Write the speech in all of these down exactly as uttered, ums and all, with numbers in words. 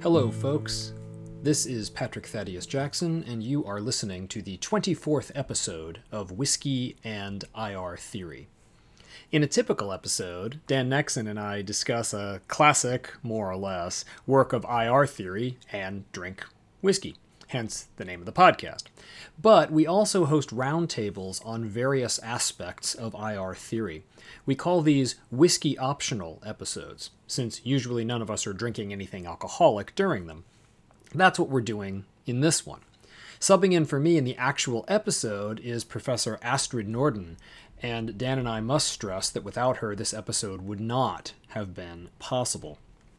Hello, folks. This is Patrick Thaddeus Jackson, and you are listening to the twenty-fourth episode of Whiskey and I R Theory. In a typical episode, Dan Nexon and I discuss a classic, more or less, work of I R theory and drink whiskey, hence the name of the podcast. But we also host roundtables on various aspects of I R theory. We call these whiskey-optional episodes, since usually none of us are drinking anything alcoholic during them. That's what we're doing in this one. Subbing in for me in the actual episode is Professor Astrid Norden, and Dan and I must stress that without her, this episode would not have been possible.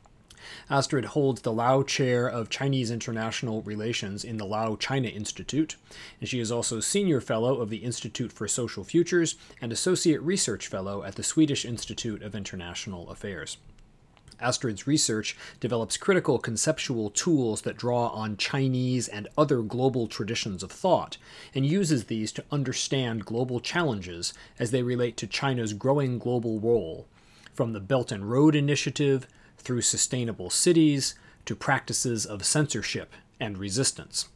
Astrid holds the Lau Chair of Chinese International Relations in the Lau China Institute, and she is also Senior Fellow of the Institute for Social Futures and Associate Research Fellow at the Swedish Institute of International Affairs. Astrid's research develops critical conceptual tools that draw on Chinese and other global traditions of thought, and uses these to understand global challenges as they relate to China's growing global role, from the Belt and Road Initiative through sustainable cities to practices of censorship and resistance.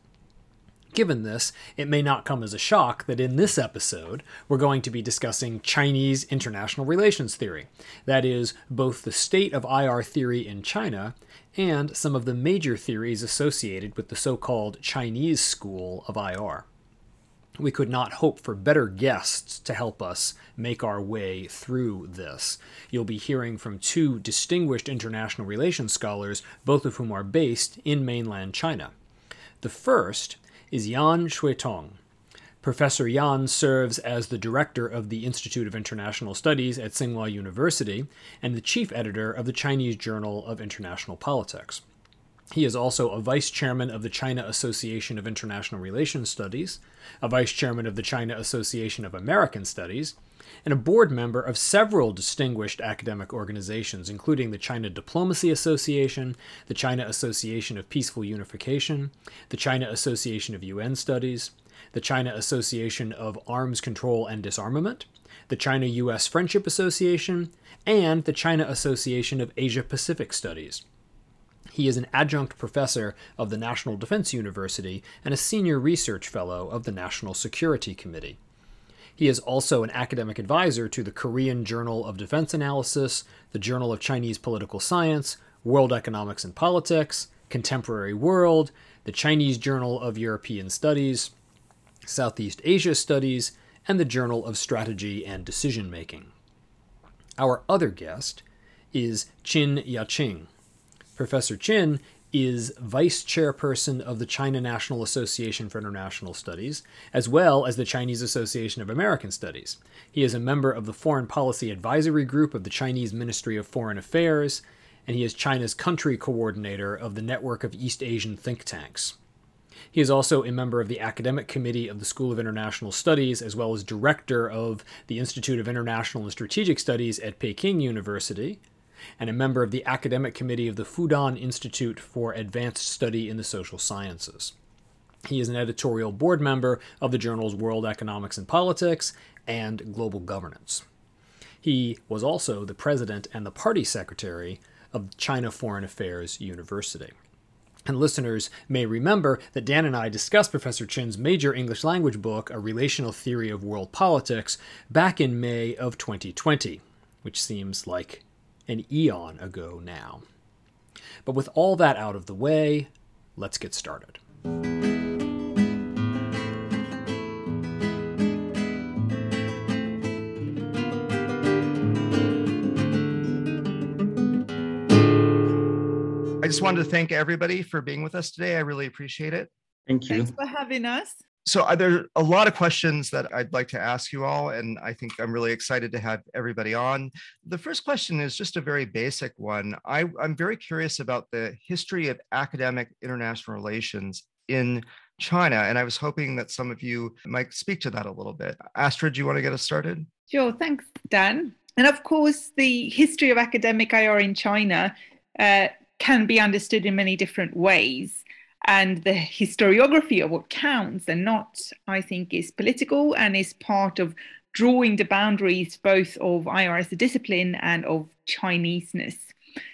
Given this, it may not come as a shock that in this episode, we're going to be discussing Chinese international relations theory. That is, both the state of I R theory in China and some of the major theories associated with the so-called Chinese school of I R. We could not hope for better guests to help us make our way through this. You'll be hearing from two distinguished international relations scholars, both of whom are based in mainland China. The first is Yan Shuitong. Professor Yan serves as the director of the Institute of International Studies at Tsinghua University and the chief editor of the Chinese Journal of International Politics. He is also a vice chairman of the China Association of International Relations Studies, a vice chairman of the China Association of American Studies, and a board member of several distinguished academic organizations, including the China Diplomacy Association, the China Association of Peaceful Unification, the China Association of U N Studies, the China Association of Arms Control and Disarmament, the China-U S Friendship Association, and the China Association of Asia-Pacific Studies. He is an adjunct professor of the National Defense University and a senior research fellow of the National Security Committee. He is also an academic advisor to the Korean Journal of Defense Analysis, the Journal of Chinese Political Science, World Economics and Politics, Contemporary World, the Chinese Journal of European Studies, Southeast Asia Studies, and the Journal of Strategy and Decision Making. Our other guest is Qin Yaqing. Professor Qin is vice chairperson of the China National Association for International Studies, as well as the Chinese Association of American Studies. He is a member of the Foreign Policy Advisory Group of the Chinese Ministry of Foreign Affairs, and he is China's country coordinator of the Network of East Asian Think Tanks. He is also a member of the Academic Committee of the School of International Studies, as well as director of the Institute of International and Strategic Studies at Peking University, and a member of the Academic Committee of the Fudan Institute for Advanced Study in the Social Sciences. He is an editorial board member of the journals World Economics and Politics and Global Governance. He was also the president and the party secretary of China Foreign Affairs University. And listeners may remember that Dan and I discussed Professor Qin's major English language book, A Relational Theory of World Politics, back in May of twenty twenty, which seems like an eon ago now. But with all that out of the way, let's get started. I just wanted to thank everybody for being with us today. I really appreciate it. Thank you. Thanks for having us. So uh, there are a lot of questions that I'd like to ask you all, and I think I'm really excited to have everybody on. The first question is just a very basic one. I, I'm very curious about the history of academic international relations in China, and I was hoping that some of you might speak to that a little bit. Astrid, do you want to get us started? Sure, thanks, Dan. And of course, the history of academic I R in China uh, can be understood in many different ways. And the historiography of what counts and not, I think, is political and is part of drawing the boundaries both of I R as a discipline and of Chineseness.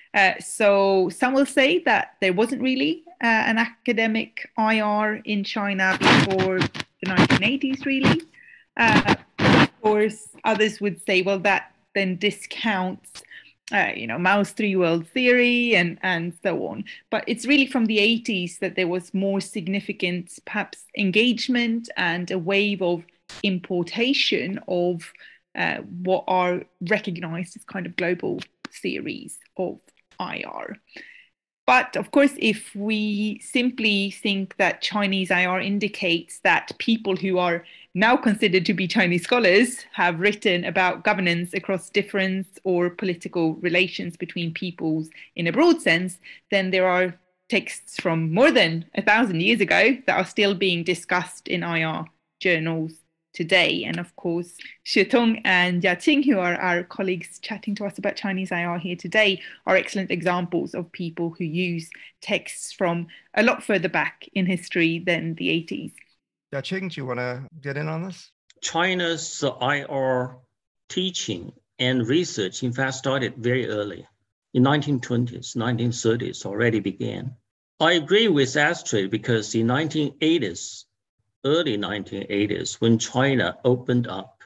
Uh, so some will say that there wasn't really uh, an academic I R in China before the nineteen eighties, really. Uh, of course, others would say, well, that then discounts Uh, you know, Mao's three world theory and, and so on. But it's really from the eighties that there was more significant, perhaps, engagement and a wave of importation of uh, what are recognized as kind of global theories of I R. But of course, if we simply think that Chinese I R indicates that people who are now considered to be Chinese scholars have written about governance across difference or political relations between peoples in a broad sense, then there are texts from more than a thousand years ago that are still being discussed in I R journals today. And of course, Xue and Jiaqing, who are our colleagues chatting to us about Chinese I R here today, are excellent examples of people who use texts from a lot further back in history than the eighties. Jiaqing, do you want to get in on this? China's I R teaching and research, in fact, started very early. In nineteen twenties, nineteen thirties already began. I agree with Astrid because in nineteen eighties, early nineteen eighties, when China opened up,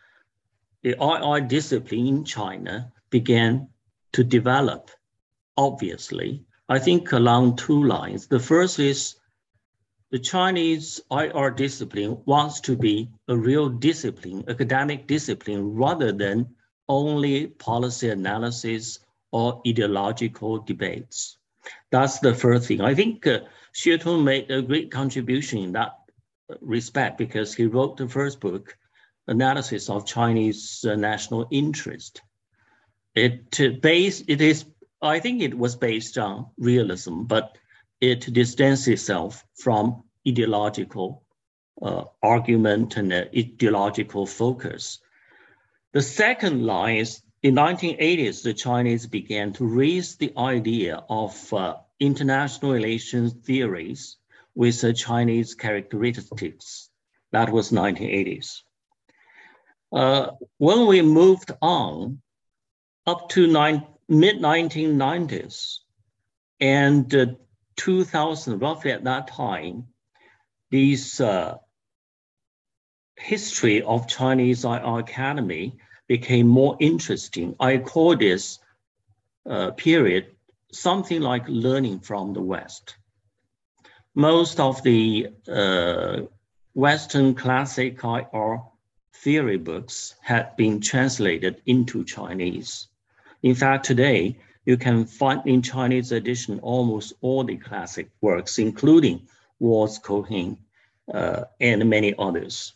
the I R discipline in China began to develop, obviously. I think along two lines. The first is the Chinese I R discipline wants to be a real discipline, academic discipline, rather than only policy analysis or ideological debates. That's the first thing. I think uh, Xue Tong made a great contribution in that respect because he wrote the first book, Analysis of Chinese uh, National Interest. It, uh, based, it is, I think it was based on realism, but it distanced itself from ideological uh, argument and uh, ideological focus. The second line is in nineteen eighties, the Chinese began to raise the idea of uh, international relations theories with uh, Chinese characteristics. That was nineteen eighties. Uh, when we moved on up to mid nineteen nineties and uh, two thousand, roughly at that time, this uh, history of Chinese I R Academy became more interesting. I call this uh, period something like learning from the West. Most of the uh, Western classic I R theory books had been translated into Chinese. In fact, today, you can find in Chinese edition almost all the classic works, including Waltz, Cohen, uh, and many others.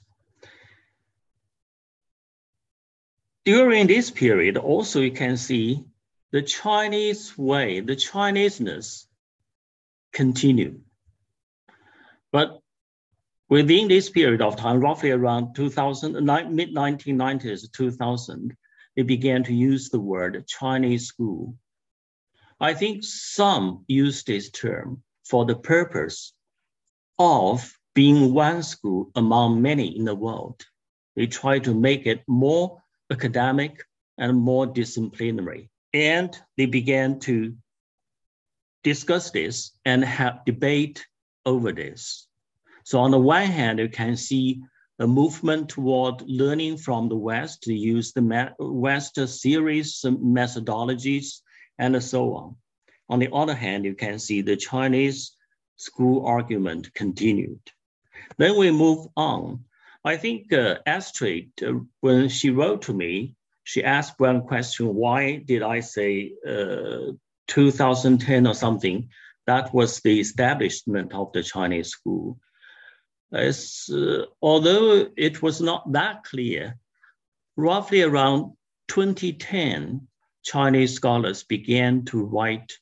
During this period, also you can see the Chinese way, the Chineseness continued. But within this period of time, roughly around two thousand, mid nineteen nineties, two thousand, they began to use the word Chinese school. I think some use this term for the purpose of being one school among many in the world. They try to make it more academic and more disciplinary. And they began to discuss this and have debate over this. So on the one hand, you can see a movement toward learning from the West to use the West series methodologies and so on. On the other hand, you can see the Chinese school argument continued. Then we move on. I think uh, Astrid, uh, when she wrote to me, she asked one question, why did I say uh, two thousand ten or something? That was the establishment of the Chinese school. As, uh, although it was not that clear, roughly around twenty ten, Chinese scholars began to write,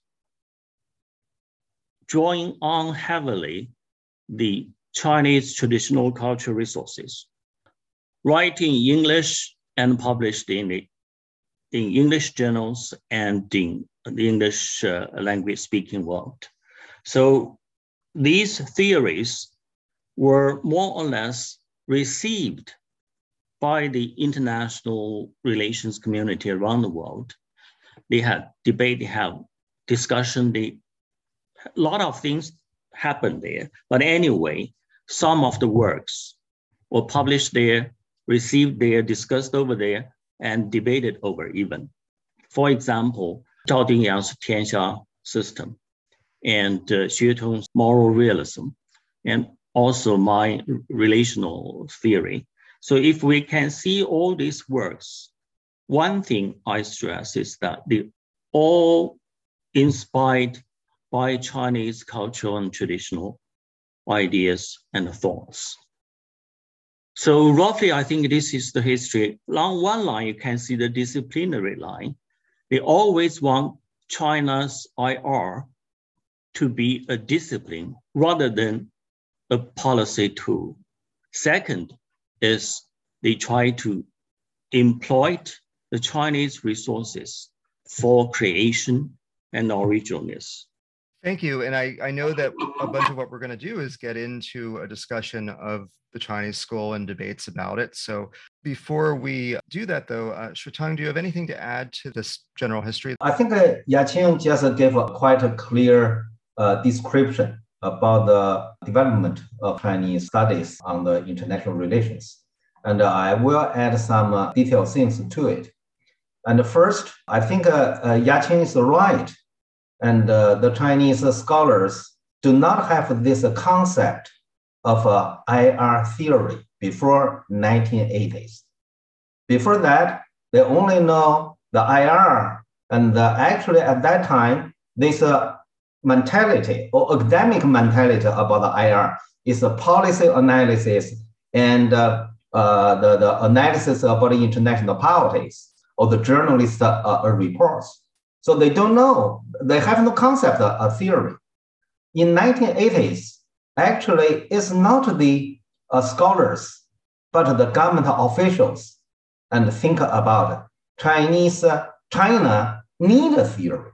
drawing on heavily the Chinese traditional cultural resources, writing in English and published in, the, in English journals and in the English uh, language speaking world. So these theories were more or less received by the international relations community around the world. They had debate, they have discussion. The, a lot of things happened there. But anyway, some of the works were published there, received there, discussed over there, and debated over even. For example, Zhao Dingyang's Tianxia system and uh, Xue Tong's moral realism, and also my relational theory. So if we can see all these works, one thing I stress is that they all inspired by Chinese cultural and traditional ideas and thoughts. So roughly, I think this is the history. Along one line, you can see the disciplinary line. They always want China's I R to be a discipline rather than a policy tool. Second is they try to exploit the Chinese resources for creation and originalness. Thank you. And I, I know that a bunch of what we're going to do is get into a discussion of the Chinese school and debates about it. So before we do that, though, uh, Shutang, do you have anything to add to this general history? I think uh, Yaqing just gave a quite a clear uh, description about the development of Chinese studies on the international relations. And uh, I will add some uh, detailed things to it. And first, I think uh, uh, Yaqing is right. And uh, the Chinese scholars do not have this concept of uh, I R theory before nineteen eighties. Before that, they only know the I R, and uh, actually at that time, this uh, mentality or academic mentality about the I R is a policy analysis and uh, uh, the, the analysis about the international politics or the journalist uh, uh, reports. So they don't know, they have no concept of a theory. In nineteen eighties, actually, it's not the uh, scholars, but the government officials and think about Chinese, uh, China need a theory.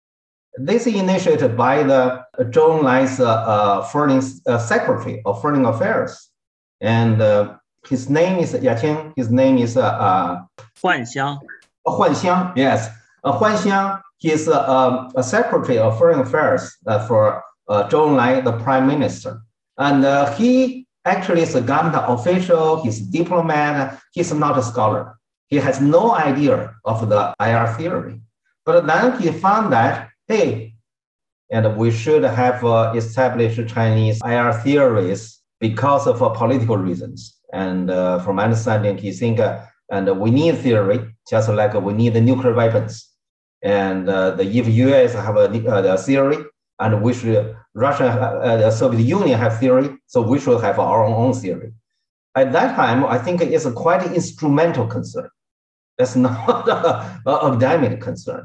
This is initiated by the Zhou Enlai's uh, uh, foreign uh, secretary of foreign affairs. And uh, his name is Yaqing, his name is uh, uh, Huan Xiang. Huan Xiang, yes. Uh, Huan Xiang, he is uh, um, a secretary of foreign affairs uh, for uh, Zhou Enlai, the prime minister. And uh, he actually is a government official, he's a diplomat, he's not a scholar. He has no idea of the I R theory. But then he found that, hey, and we should have uh, established Chinese I R theories because of uh, political reasons. And uh, from my understanding, he think, uh, and we need theory, just like we need the nuclear weapons. And uh, the if U S have a, uh, a theory, and we should, Russia, uh, the Soviet Union have theory, so we should have our own theory. At that time, I think it's a quite instrumental concern. That's not an academic concern.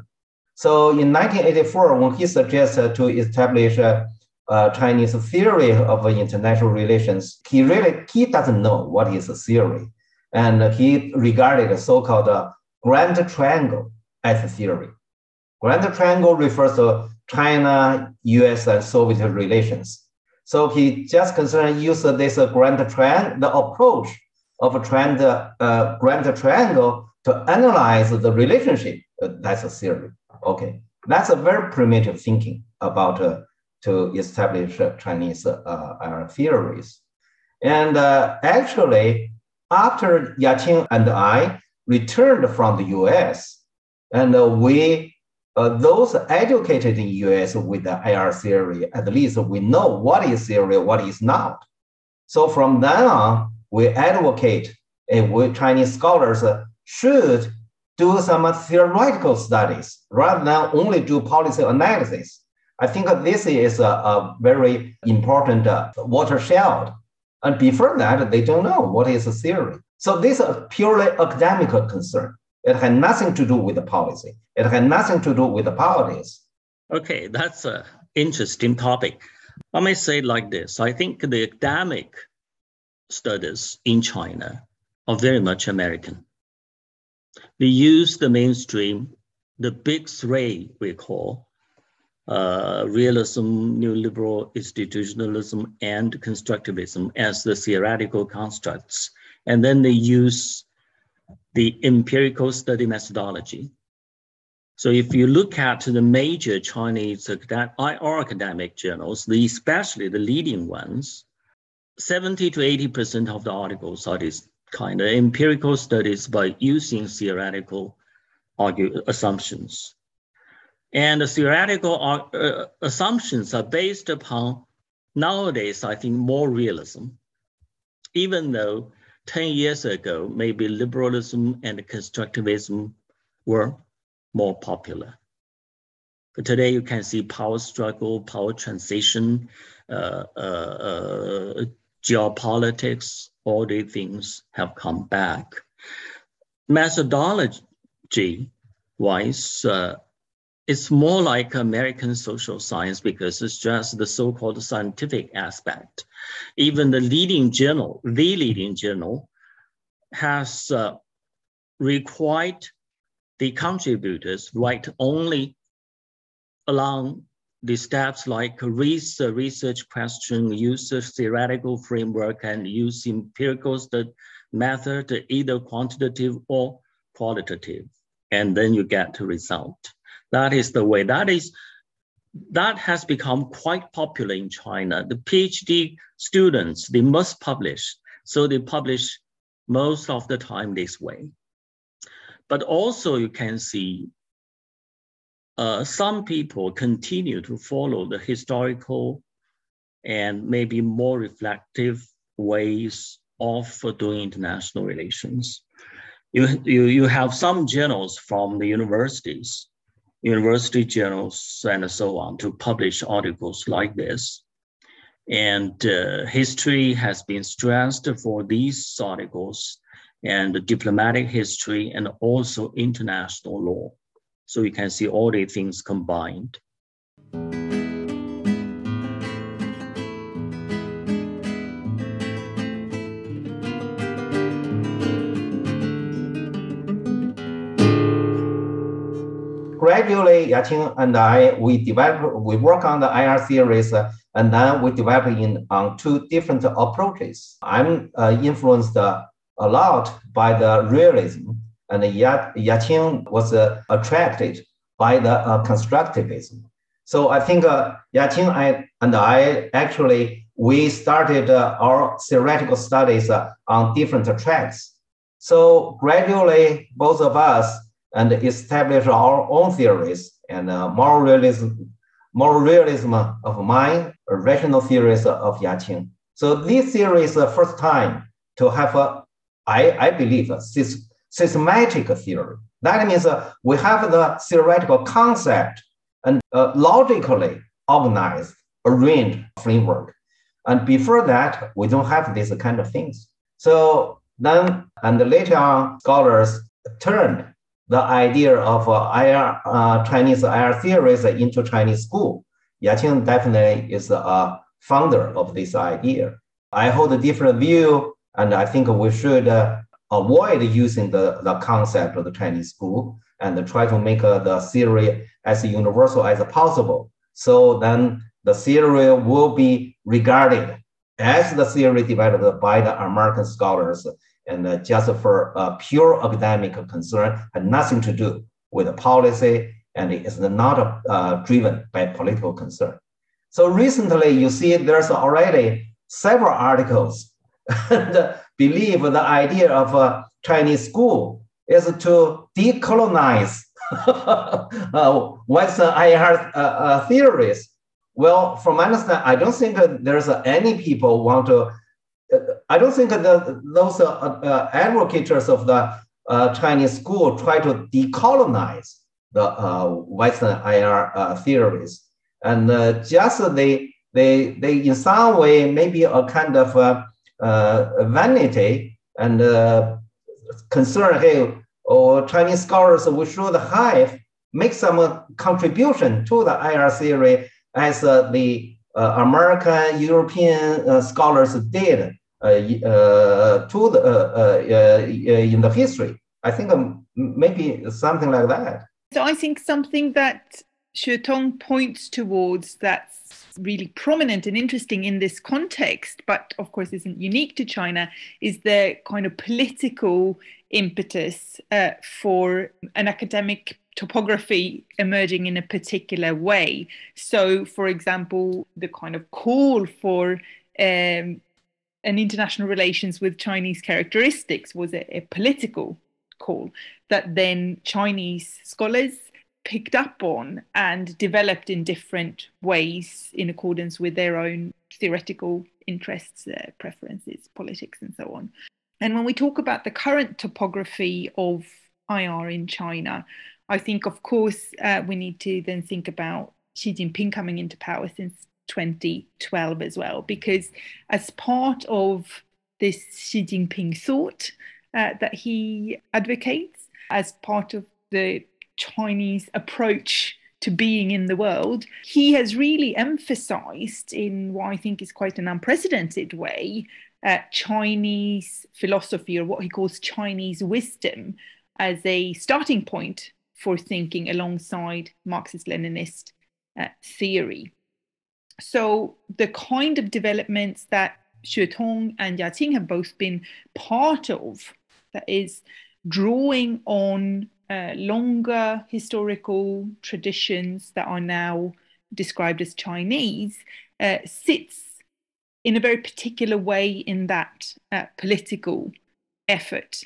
So in nineteen eighty-four, when he suggested to establish a, a Chinese theory of international relations, he really, he doesn't know what is a theory. And he regarded the so-called uh, Grand Triangle as a theory. Grand Triangle refers to China, U S, and Soviet relations. So he just considered use this uh, Grand Triangle, the approach of a trend, uh, Grand Triangle to analyze the relationship. Uh, that's a theory. Okay, that's a very primitive thinking about uh, to establish uh, Chinese uh, uh, theories. And uh, actually, after Yaqing and I returned from the U S, and uh, we, uh, those educated in U S with the I R theory, at least we know what is theory, what is not. So from then on, we advocate, uh, we Chinese scholars uh, should do some theoretical studies rather than only do policy analysis. I think this is a, a very important uh, watershed. And before that, they don't know what is a theory. So this is a purely academic concern. It had nothing to do with the policy. It had nothing to do with the politics. Okay, that's an interesting topic. Let me say it like this. I think the academic studies in China are very much American. They use the mainstream, the big three we call, uh, realism, neoliberal institutionalism, and constructivism as the theoretical constructs. And then they use the empirical study methodology So if you look at the major Chinese I R academic journals, the, especially the leading ones, seventy to eighty percent of the articles are these kind of empirical studies by using theoretical argue, assumptions. And the theoretical uh, assumptions are based upon, nowadays, I think, more realism, even though ten years ago, maybe liberalism and constructivism were more popular. But today you can see power struggle, power transition, uh, uh, uh, geopolitics, all these things have come back. Methodology-wise, uh, it's more like American social science because it's just the so-called scientific aspect. Even the leading journal, the leading journal, has uh, required the contributors write only along the steps like read the research question, use the theoretical framework, and use empirical method, either quantitative or qualitative, and then you get the result. That is the way. That is that has become quite popular in China. The PhD students, they must publish, so they publish most of the time this way. But also you can see uh, some people continue to follow the historical and maybe more reflective ways of doing international relations. You, you, you have some journals from the universities, university journals and so on, to publish articles like this. And uh, history has been stressed for these articles, and the diplomatic history, and also international law. So you can see all the things combined. Gradually, Yaqing and I, we develop, we work on the I R theories, uh, and then we develop in on two different approaches. I'm uh, influenced uh, a lot by the realism, and Ya Yaqing was uh, attracted by the uh, constructivism. So I think uh, Yaqing I, and I actually, we started uh, our theoretical studies uh, on different tracks. So gradually, both of us and establish our own theories, and uh, moral realism, moral realism of mine, rational theories of Yaqing. So this theory is the first time to have a, I, I believe, a systematic theory. That means uh, we have the theoretical concept and uh, logically organized, arranged framework. And before that, we don't have these kind of things. So then, and later on, scholars turned the idea of uh, I R, uh, Chinese I R theories into Chinese school. Yaqing definitely is a founder of this idea. I hold a different view, and I think we should uh, avoid using the, the concept of the Chinese school and try to make uh, the theory as universal as possible. So then the theory will be regarded as the theory developed by the American scholars, and uh, just for uh, pure academic concern, had nothing to do with the policy, and it is not uh, driven by political concern. So recently, you see there's already several articles that believe the idea of a Chinese school is to decolonize uh, Western I R uh, uh, theories. Well, from my understanding, I don't think that there's uh, any people want to I don't think that those uh, uh, advocates of the uh, Chinese school try to decolonize the uh, Western I R uh, theories, and uh, just they they they in some way maybe a kind of uh, uh, vanity and uh, concern. Hey, or Chinese scholars, we should have make some contribution to the I R theory as uh, the Uh, American, European uh, scholars did uh, uh, to the, uh, uh, in the history. I think um, maybe something like that. So I think something that Xue Tong points towards that's really prominent and interesting in this context, but of course isn't unique to China, is the kind of political impetus uh, for an academic topography emerging in a particular way. So, for example, the kind of call for um, an international relations with Chinese characteristics was a, a political call that then Chinese scholars picked up on and developed in different ways in accordance with their own theoretical interests, uh, preferences, politics, and so on. And when we talk about the current topography of I R in China, I think, of course, uh, we need to then think about Xi Jinping coming into power since twenty twelve as well, because as part of this Xi Jinping thought uh, that he advocates, as part of the Chinese approach to being in the world, he has really emphasized in what I think is quite an unprecedented way, uh, Chinese philosophy, or what he calls Chinese wisdom, as a starting point for thinking alongside Marxist-Leninist uh, theory. So the kind of developments that Xue Tong and Ya Qing have both been part of, that is drawing on uh, longer historical traditions that are now described as Chinese, uh, sits in a very particular way in that uh, political effort.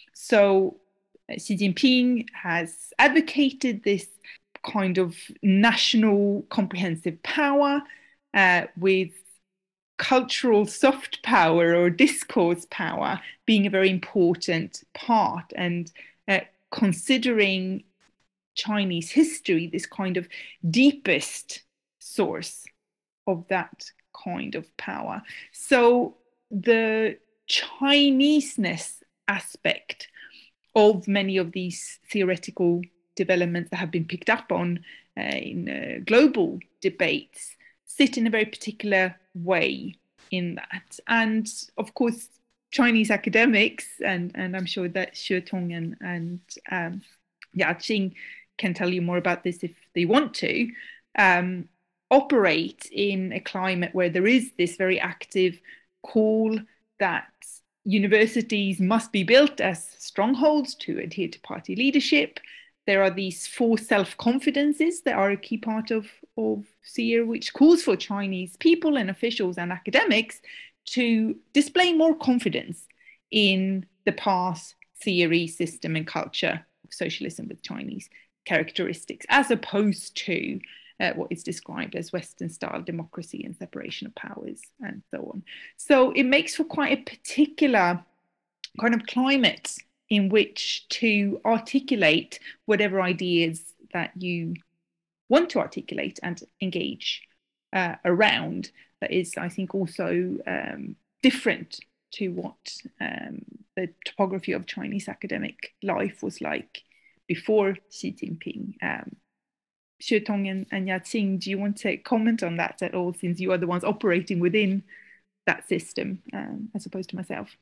So uh, Xi Jinping has advocated this kind of national comprehensive power uh, with cultural soft power or discourse power being a very important part, and uh, considering Chinese history this kind of deepest source of that kind of power. So the Chineseness aspect of many of these theoretical developments that have been picked up on uh, in uh, global debates sit in a very particular way in that. And of course, Chinese academics, and, and I'm sure that Xue Tong and, and um, Ya Qing can tell you more about this if they want to, um, operate in a climate where there is this very active call that universities must be built as strongholds to adhere to party leadership. There are these four self-confidences that are a key part of, of C I R, which calls for Chinese people and officials and academics to display more confidence in the path, theory, system, and culture of socialism with Chinese characteristics, as opposed to uh, what is described as Western-style democracy and separation of powers, and so on. So it makes for quite a particular kind of climate in which to articulate whatever ideas that you want to articulate and engage uh, around. That is, I think, also um, different to what um, the topography of Chinese academic life was like before Xi Jinping. Um, Xue Tong and, and Ya Qing, do you want to comment on that at all, since you are the ones operating within that system, um, as opposed to myself?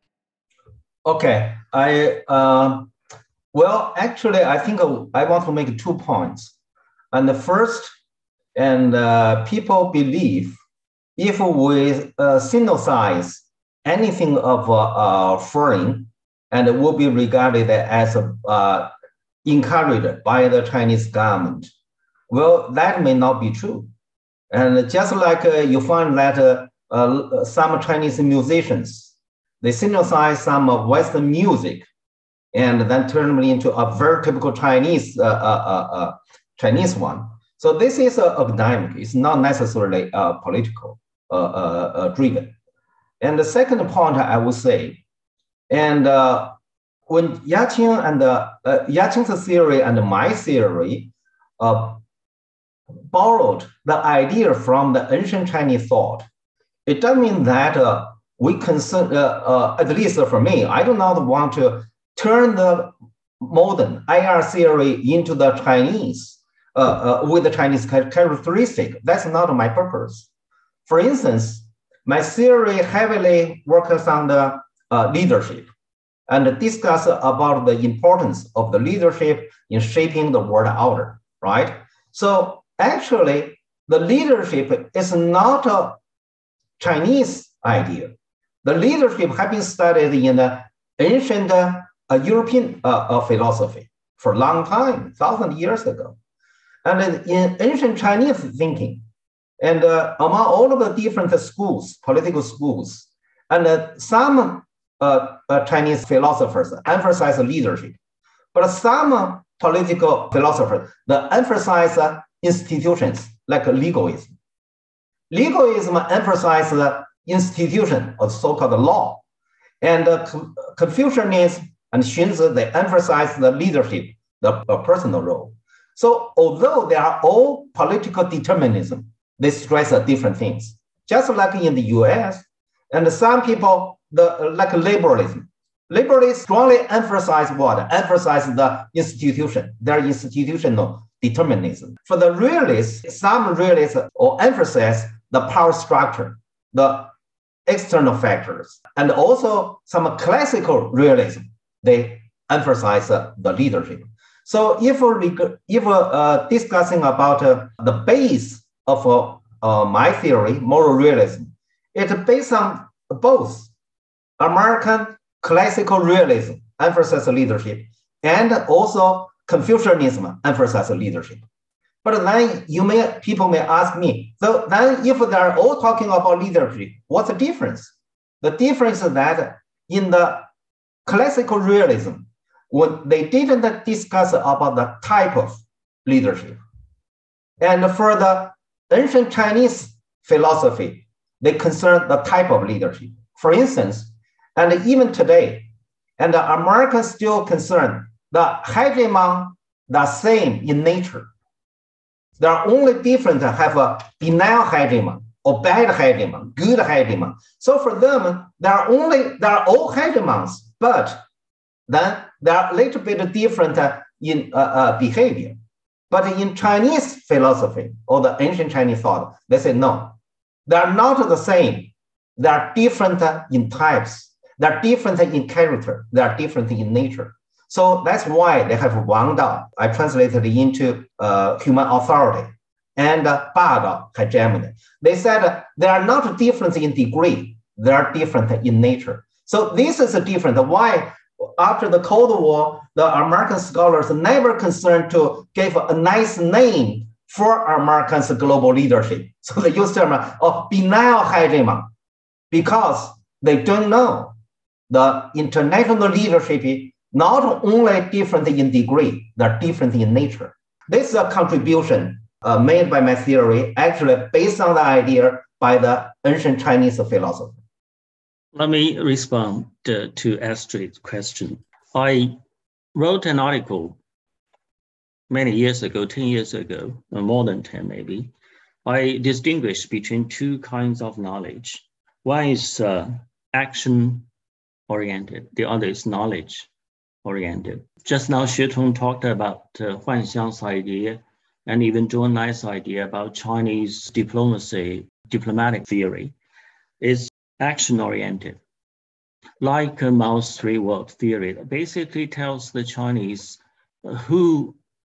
Okay, I uh, well, actually, I think I want to make two points. And the first, and uh, people believe if we uh, synthesize anything of uh, uh, foreign, and it will be regarded as uh, encouraged by the Chinese government, well, that may not be true. And just like uh, you find that uh, uh, some Chinese musicians, they synthesize some of Western music and then turn them into a very typical Chinese uh, uh, uh, Chinese one. So this is uh, academic. It's not necessarily uh, political uh, uh, uh, driven. And the second point I would say, and uh, when Ya Qing and uh, uh, Ya Qing's theory and my theory uh, borrowed the idea from the ancient Chinese thought, it doesn't mean that uh, we concern, uh, uh, at least for me, I do not want to turn the modern I R theory into the Chinese, uh, uh, with the Chinese characteristic. That's not my purpose. For instance, my theory heavily works on the uh, leadership and discuss about the importance of the leadership in shaping the world order, right? So actually the leadership is not a Chinese idea. The leadership has been studied in the ancient uh, European uh, uh, philosophy for a long time, thousand years ago. And in ancient Chinese thinking, and uh, among all of the different schools, political schools, and uh, some uh, uh, Chinese philosophers emphasize leadership, but some political philosophers they emphasize uh, institutions like legalism. Legalism emphasizes the institution of so-called law, and uh, Confucianism and Xunzi they emphasize the leadership, the, the personal role. So although they are all political determinism, they stress uh, different things. Just like in the U S, and some people the like liberalism. Liberalists strongly emphasize what? Emphasize the institution, their institutional determinism. For the realists, some realists or emphasize the power structure, the external factors, and also some classical realism, they emphasize uh, the leadership. So if we if uh, discussing about uh, the base of uh, uh, my theory, moral realism, it's based on both American classical realism, emphasize leadership, and also Confucianism, emphasize leadership. But then you may people may ask me, so then if they're all talking about leadership, what's the difference? The difference is that in the classical realism, when they didn't discuss about the type of leadership. And for the ancient Chinese philosophy, they concern the type of leadership. For instance, and even today, and the Americans still concern the hegemon, the same in nature. They are only different, have a benign hegemon or bad hegemon, good hegemon. So for them, they are only, they are all hegemons, but then they are a little bit different in uh, uh, behavior. But in Chinese philosophy or the ancient Chinese thought, they say no, they are not the same. They are different in types. They are different in character. They are different in nature. So that's why they have Wang Dao. I translated it into uh, human authority and uh, Ba Dao, hegemony. They said uh, they are not different in degree. They are different in nature. So this is a different. Why? After the Cold War, the American scholars never concerned to give a nice name for Americans' global leadership. So they use the term of benign hegemon because they don't know the international leadership not only different in degree, they're different in nature. This is a contribution uh, made by my theory, actually based on the idea by the ancient Chinese philosopher. Let me respond to, to Astrid's question. I wrote an article many years ago, ten years ago, or more than ten maybe. I distinguished between two kinds of knowledge. One is uh, action-oriented, the other is knowledge-oriented. Just now, Xue Tong talked about uh, Huan Xiang's idea and even Zhou Enlai's idea about Chinese diplomacy, diplomatic theory. It's action-oriented. Like uh, Mao's three-world theory, that basically tells the Chinese uh, who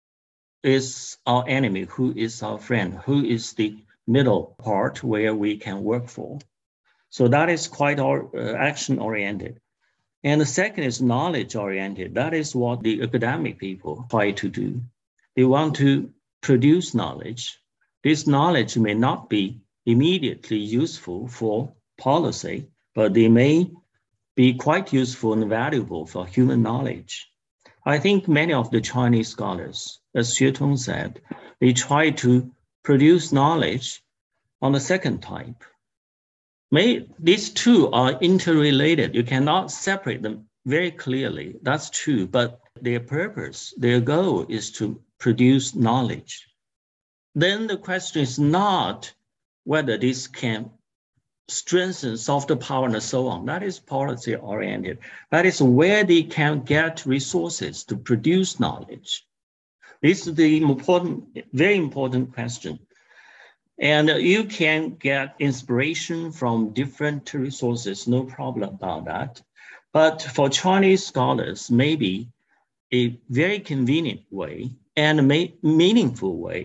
is our enemy, who is our friend, who is the middle part where we can work for. So that is quite uh, action-oriented. And the second is knowledge-oriented. That is what the academic people try to do. They want to produce knowledge. This knowledge may not be immediately useful for policy, but they may be quite useful and valuable for human knowledge. I think many of the Chinese scholars, as Xue Tong said, they try to produce knowledge on the second type. May, these two are interrelated. You cannot separate them very clearly. That's true, but their purpose, their goal is to produce knowledge. Then the question is not whether this can strengthen soft power and so on. That is policy oriented. That is where they can get resources to produce knowledge. This is the important, very important question. And you can get inspiration from different resources, no problem about that. But for Chinese scholars, maybe a very convenient way and a meaningful way is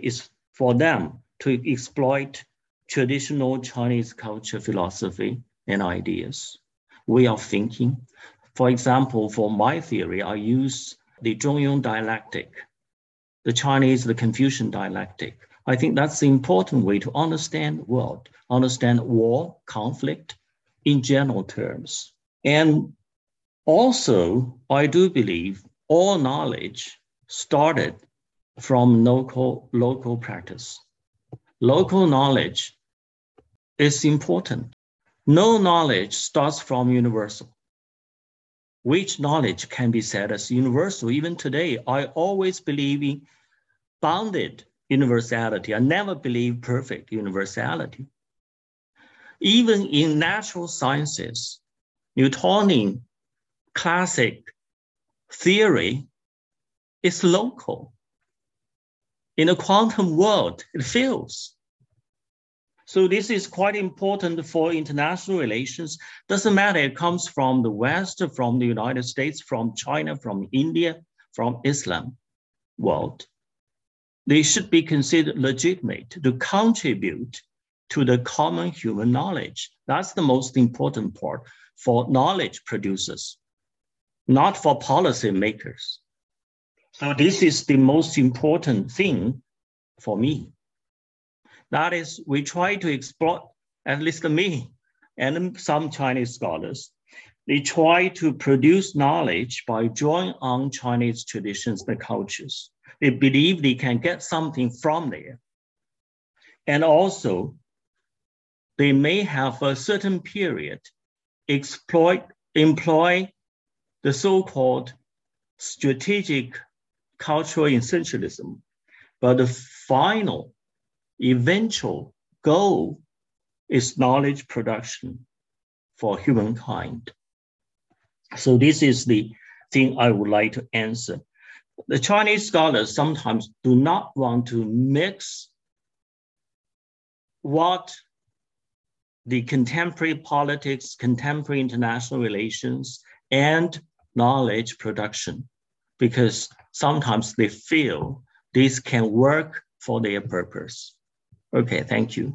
for them to exploit traditional Chinese culture, philosophy, and ideas, way of thinking. For example, for my theory, I use the Zhongyong dialectic, the Chinese, the Confucian dialectic. I think that's the important way to understand the world, understand war, conflict in general terms. And also, I do believe all knowledge started from local, local practice. Local knowledge is important. No knowledge starts from universal. Which knowledge can be said as universal? Even today, I always believe in bounded universality. I never believe perfect universality. Even in natural sciences, Newtonian classic theory is local. In a quantum world, it fails. So this is quite important for international relations. Doesn't matter, it comes from the West, from the United States, from China, from India, from Islam world. They should be considered legitimate to contribute to the common human knowledge. That's the most important part for knowledge producers, not for policy makers. So this is the most important thing for me. That is, we try to explore, at least me and some Chinese scholars, they try to produce knowledge by drawing on Chinese traditions and cultures. They believe they can get something from there. And also, they may have a certain period exploit, employ the so-called strategic cultural essentialism, but the final eventual goal is knowledge production for humankind. So this is the thing I would like to answer. The Chinese scholars sometimes do not want to mix what the contemporary politics, contemporary international relations, and knowledge production, because sometimes they feel this can work for their purpose. Okay, thank you.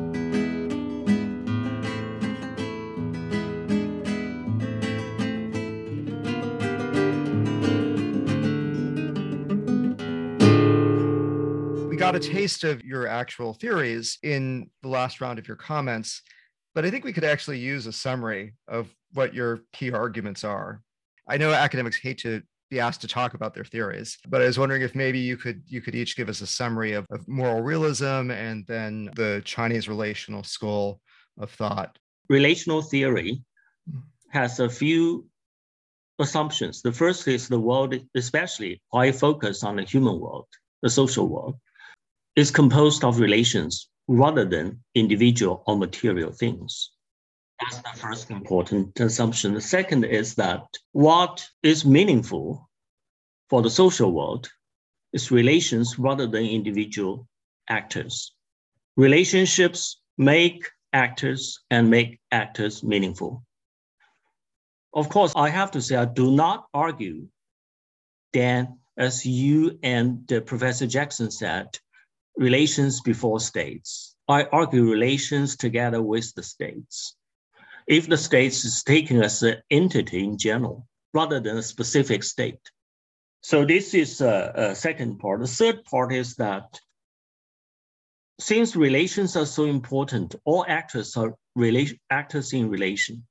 We got a taste of your actual theories in the last round of your comments, but I think we could actually use a summary of what your key arguments are. I know academics hate to be asked to talk about their theories, but I was wondering if maybe you could you could each give us a summary of, of moral realism and then the Chinese relational school of thought. Relational theory has a few assumptions. The first is the world, especially I focus on the human world, the social world, is composed of relations rather than individual or material things. That's the first important assumption. The second is that what is meaningful for the social world is relations rather than individual actors. Relationships make actors and make actors meaningful. Of course, I have to say, I do not argue, Dan, as you and uh, Professor Jackson said, relations before states. I argue relations together with the states. If the state is taken as an entity in general, rather than a specific state. So this is a, a second part. The third part is that since relations are so important, all actors are relation, actors in relation.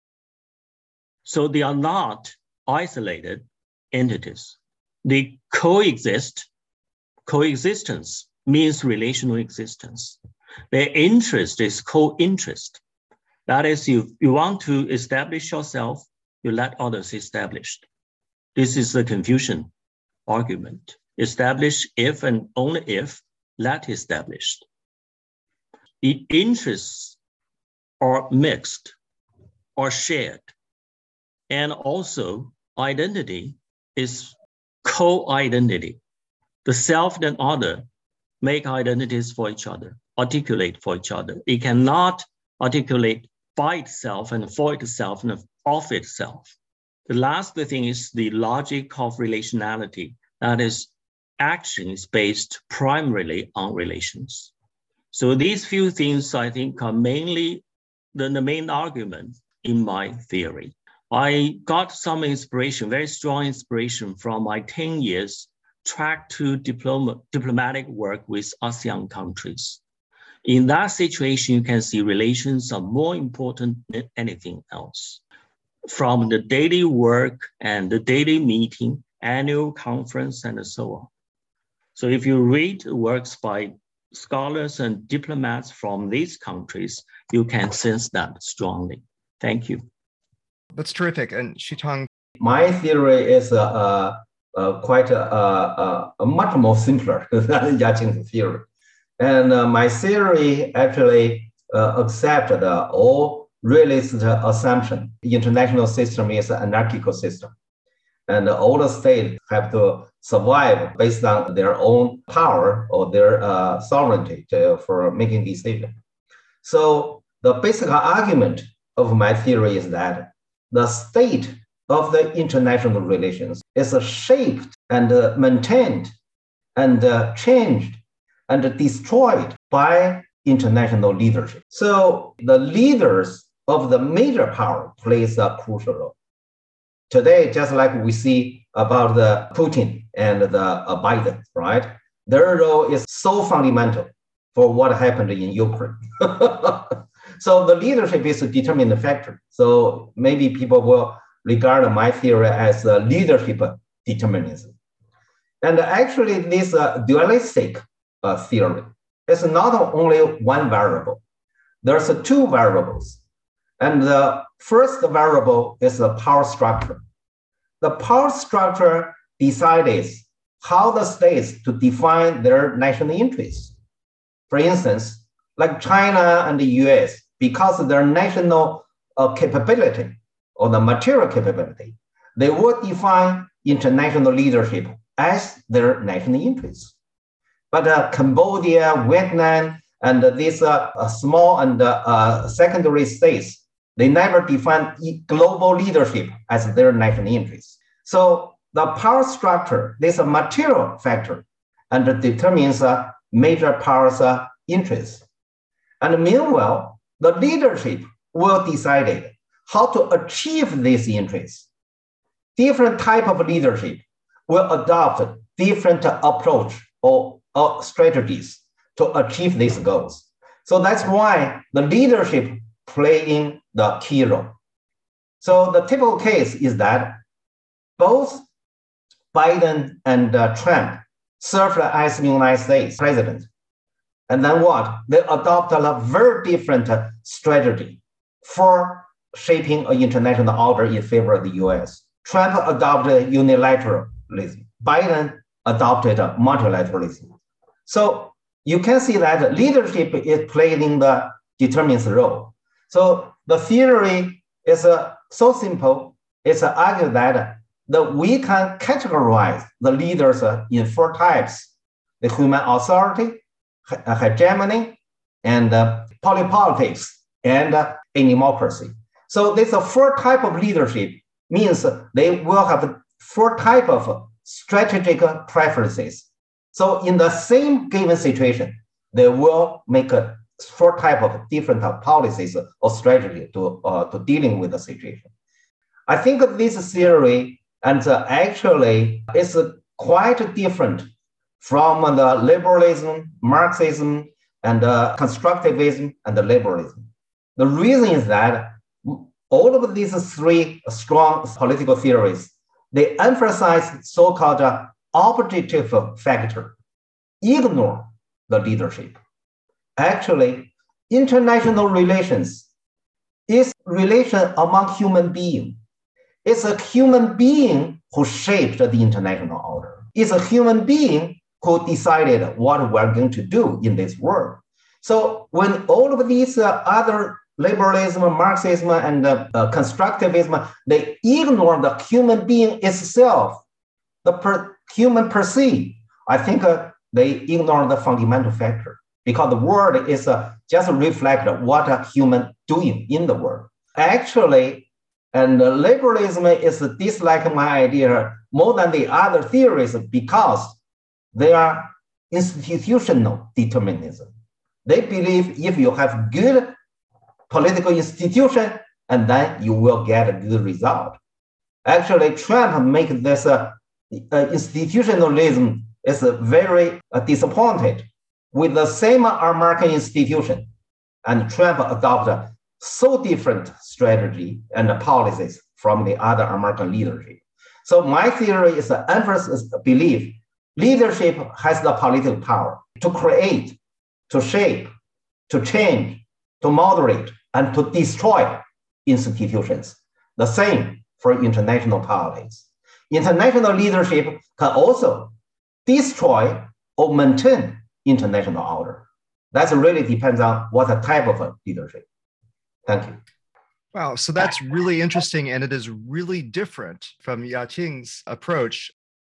So they are not isolated entities. They coexist. Coexistence means relational existence. Their interest is co-interest. That is, you, you want to establish yourself, you let others establish. This is the Confucian argument. Establish if and only if, let established. The interests are mixed or shared. And also identity is co-identity. The self and other make identities for each other, articulate for each other. It cannot articulate by itself and for itself and of itself. The last thing is the logic of relationality. That is, action is based primarily on relations. So these few things, I think, are mainly the, the main argument in my theory. I got some inspiration, very strong inspiration from my ten years track to diploma, diplomatic work with ASEAN countries. In that situation, you can see relations are more important than anything else. From the daily work and the daily meeting, annual conference, and so on. So if you read works by scholars and diplomats from these countries, you can sense that strongly. Thank you. That's terrific. And Xitong? My theory is uh, uh, uh, quite uh, uh, uh, much more simpler than Yaqing's theory. And uh, my theory actually uh, accepts the all realist assumption. The international system is an anarchical system. And all the states have to survive based on their own power or their uh, sovereignty to, for making decisions. So the basic argument of my theory is that the state of the international relations is shaped and uh, maintained and uh, changed and destroyed by international leadership. So the leaders of the major power plays a crucial role. Today, just like we see about the Putin and the uh, Biden, right? Their role is so fundamental for what happened in Ukraine. So the leadership is a determining factor. So maybe people will regard my theory as a leadership determinism. And actually, this uh, dualistic uh, theory is not only one variable. There's uh, two variables. And the first variable is the power structure. The power structure decides how the states to define their national interests. For instance, like China and the U S, because of their national uh, capability or the material capability, they will define international leadership as their national interests. But uh, Cambodia, Vietnam, and uh, these uh, uh, small and uh, uh, secondary states, they never define global leadership as their national interests. So the power structure, this is a material factor and it determines uh, major powers' uh, interests. And meanwhile, the leadership will decide how to achieve these interests. Different type of leadership will adopt different approach or, or strategies to achieve these goals. So that's why the leadership playing the key role. So the typical case is that both Biden and uh, Trump served as the United States president. And then what? They adopted a very different uh, strategy for shaping an international order in favor of the U S. Trump adopted unilateralism. Biden adopted multilateralism. So you can see that leadership is playing the determinant role. So the theory is uh, so simple. It's uh, argued that, that we can categorize the leaders uh, in four types: the human authority, hegemony, and uh, polypolitics, and uh, animocracy. So this uh, four type of leadership means they will have four type of strategic preferences. So in the same given situation, they will make a four type of different policies or strategy to, uh, to dealing with the situation. I think this theory and uh, actually is uh, quite different from the liberalism, Marxism, and uh, constructivism and the liberalism. The reason is that all of these three strong political theories, they emphasize so-called uh, objective factor, ignore the leadership. Actually, international relations is relation among human beings. It's a human being who shaped the international order. It's a human being who decided what we're going to do in this world. So when all of these uh, other liberalism, Marxism, and uh, uh, constructivism, they ignore the human being itself, the per human per se, I think uh, they ignore the fundamental factor, because the world is uh, just reflect what a human doing in the world. Actually, and uh, liberalism is dislike my idea more than the other theories because They are institutional determinism. They believe if you have good political institution, and then you will get a good result. Actually, Trump make this uh, uh, institutionalism is uh, very uh, disappointed with the same American institution, and Trump adopted so different strategy and policies from the other American leadership. So my theory is the emphasis belief leadership has the political power to create, to shape, to change, to moderate, and to destroy institutions. The same for international politics. International leadership can also destroy or maintain international order. That really depends on what type of leadership. Thank you. Wow, so that's really interesting, and it is really different from Yaqing's approach.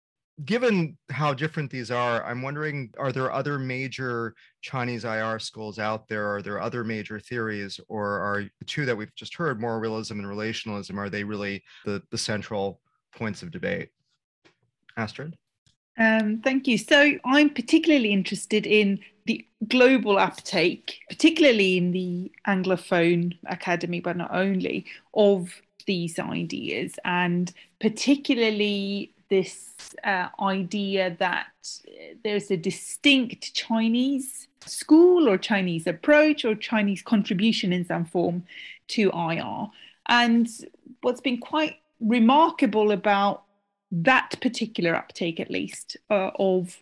Given how different these are, I'm wondering, are there other major Chinese I R schools out there? Are there other major theories, or are the two that we've just heard, moral realism and relationalism, are they really the, the central points of debate? Astrid? Um, thank you. So I'm particularly interested in the global uptake, particularly in the Anglophone academy, but not only, of these ideas, and particularly this uh, idea that there's a distinct Chinese school or Chinese approach or Chinese contribution in some form to I R. And what's been quite remarkable about that particular uptake, at least, uh, of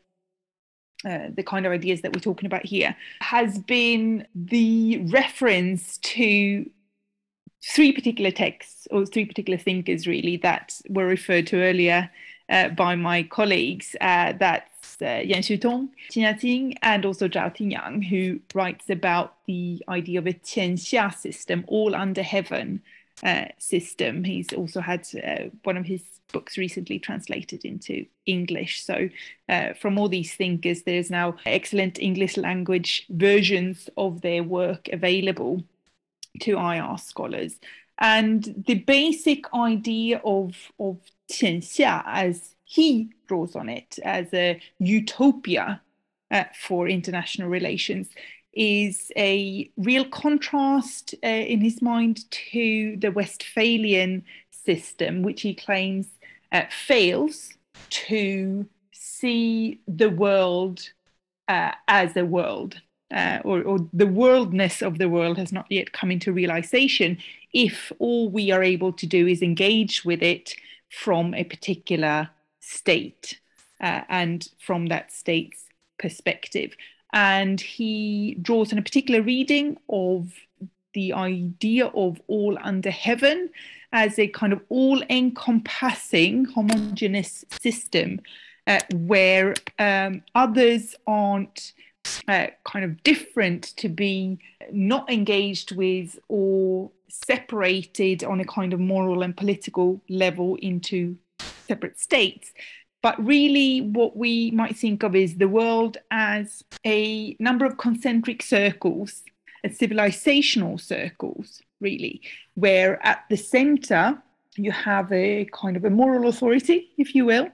uh, the kind of ideas that we're talking about here, has been the reference to three particular texts or three particular thinkers, really, that were referred to earlier uh, by my colleagues. Uh, that's uh, Yan Xutong, Qin Yaqing, and also Zhao Tingyang, who writes about the idea of a Qianxia system, all under heaven uh, system. He's also had uh, one of his books recently translated into English. So uh, from all these thinkers, there's now excellent English language versions of their work available to I R scholars. And the basic idea of, of Qianxia, as he draws on it, as a utopia uh, for international relations, is a real contrast uh, in his mind to the Westphalian system, which he claims uh, fails to see the world uh, as a world. Uh, or, or the worldness of the world has not yet come into realization if all we are able to do is engage with it from a particular state uh, and from that state's perspective. And he draws on a particular reading of the idea of all under heaven as a kind of all-encompassing homogeneous system uh, where um, others aren't Uh, kind of different, to be not engaged with or separated on a kind of moral and political level into separate states, but really what we might think of is the world as a number of concentric circles, as civilizational circles, really, where at the center you have a kind of a moral authority, if you will,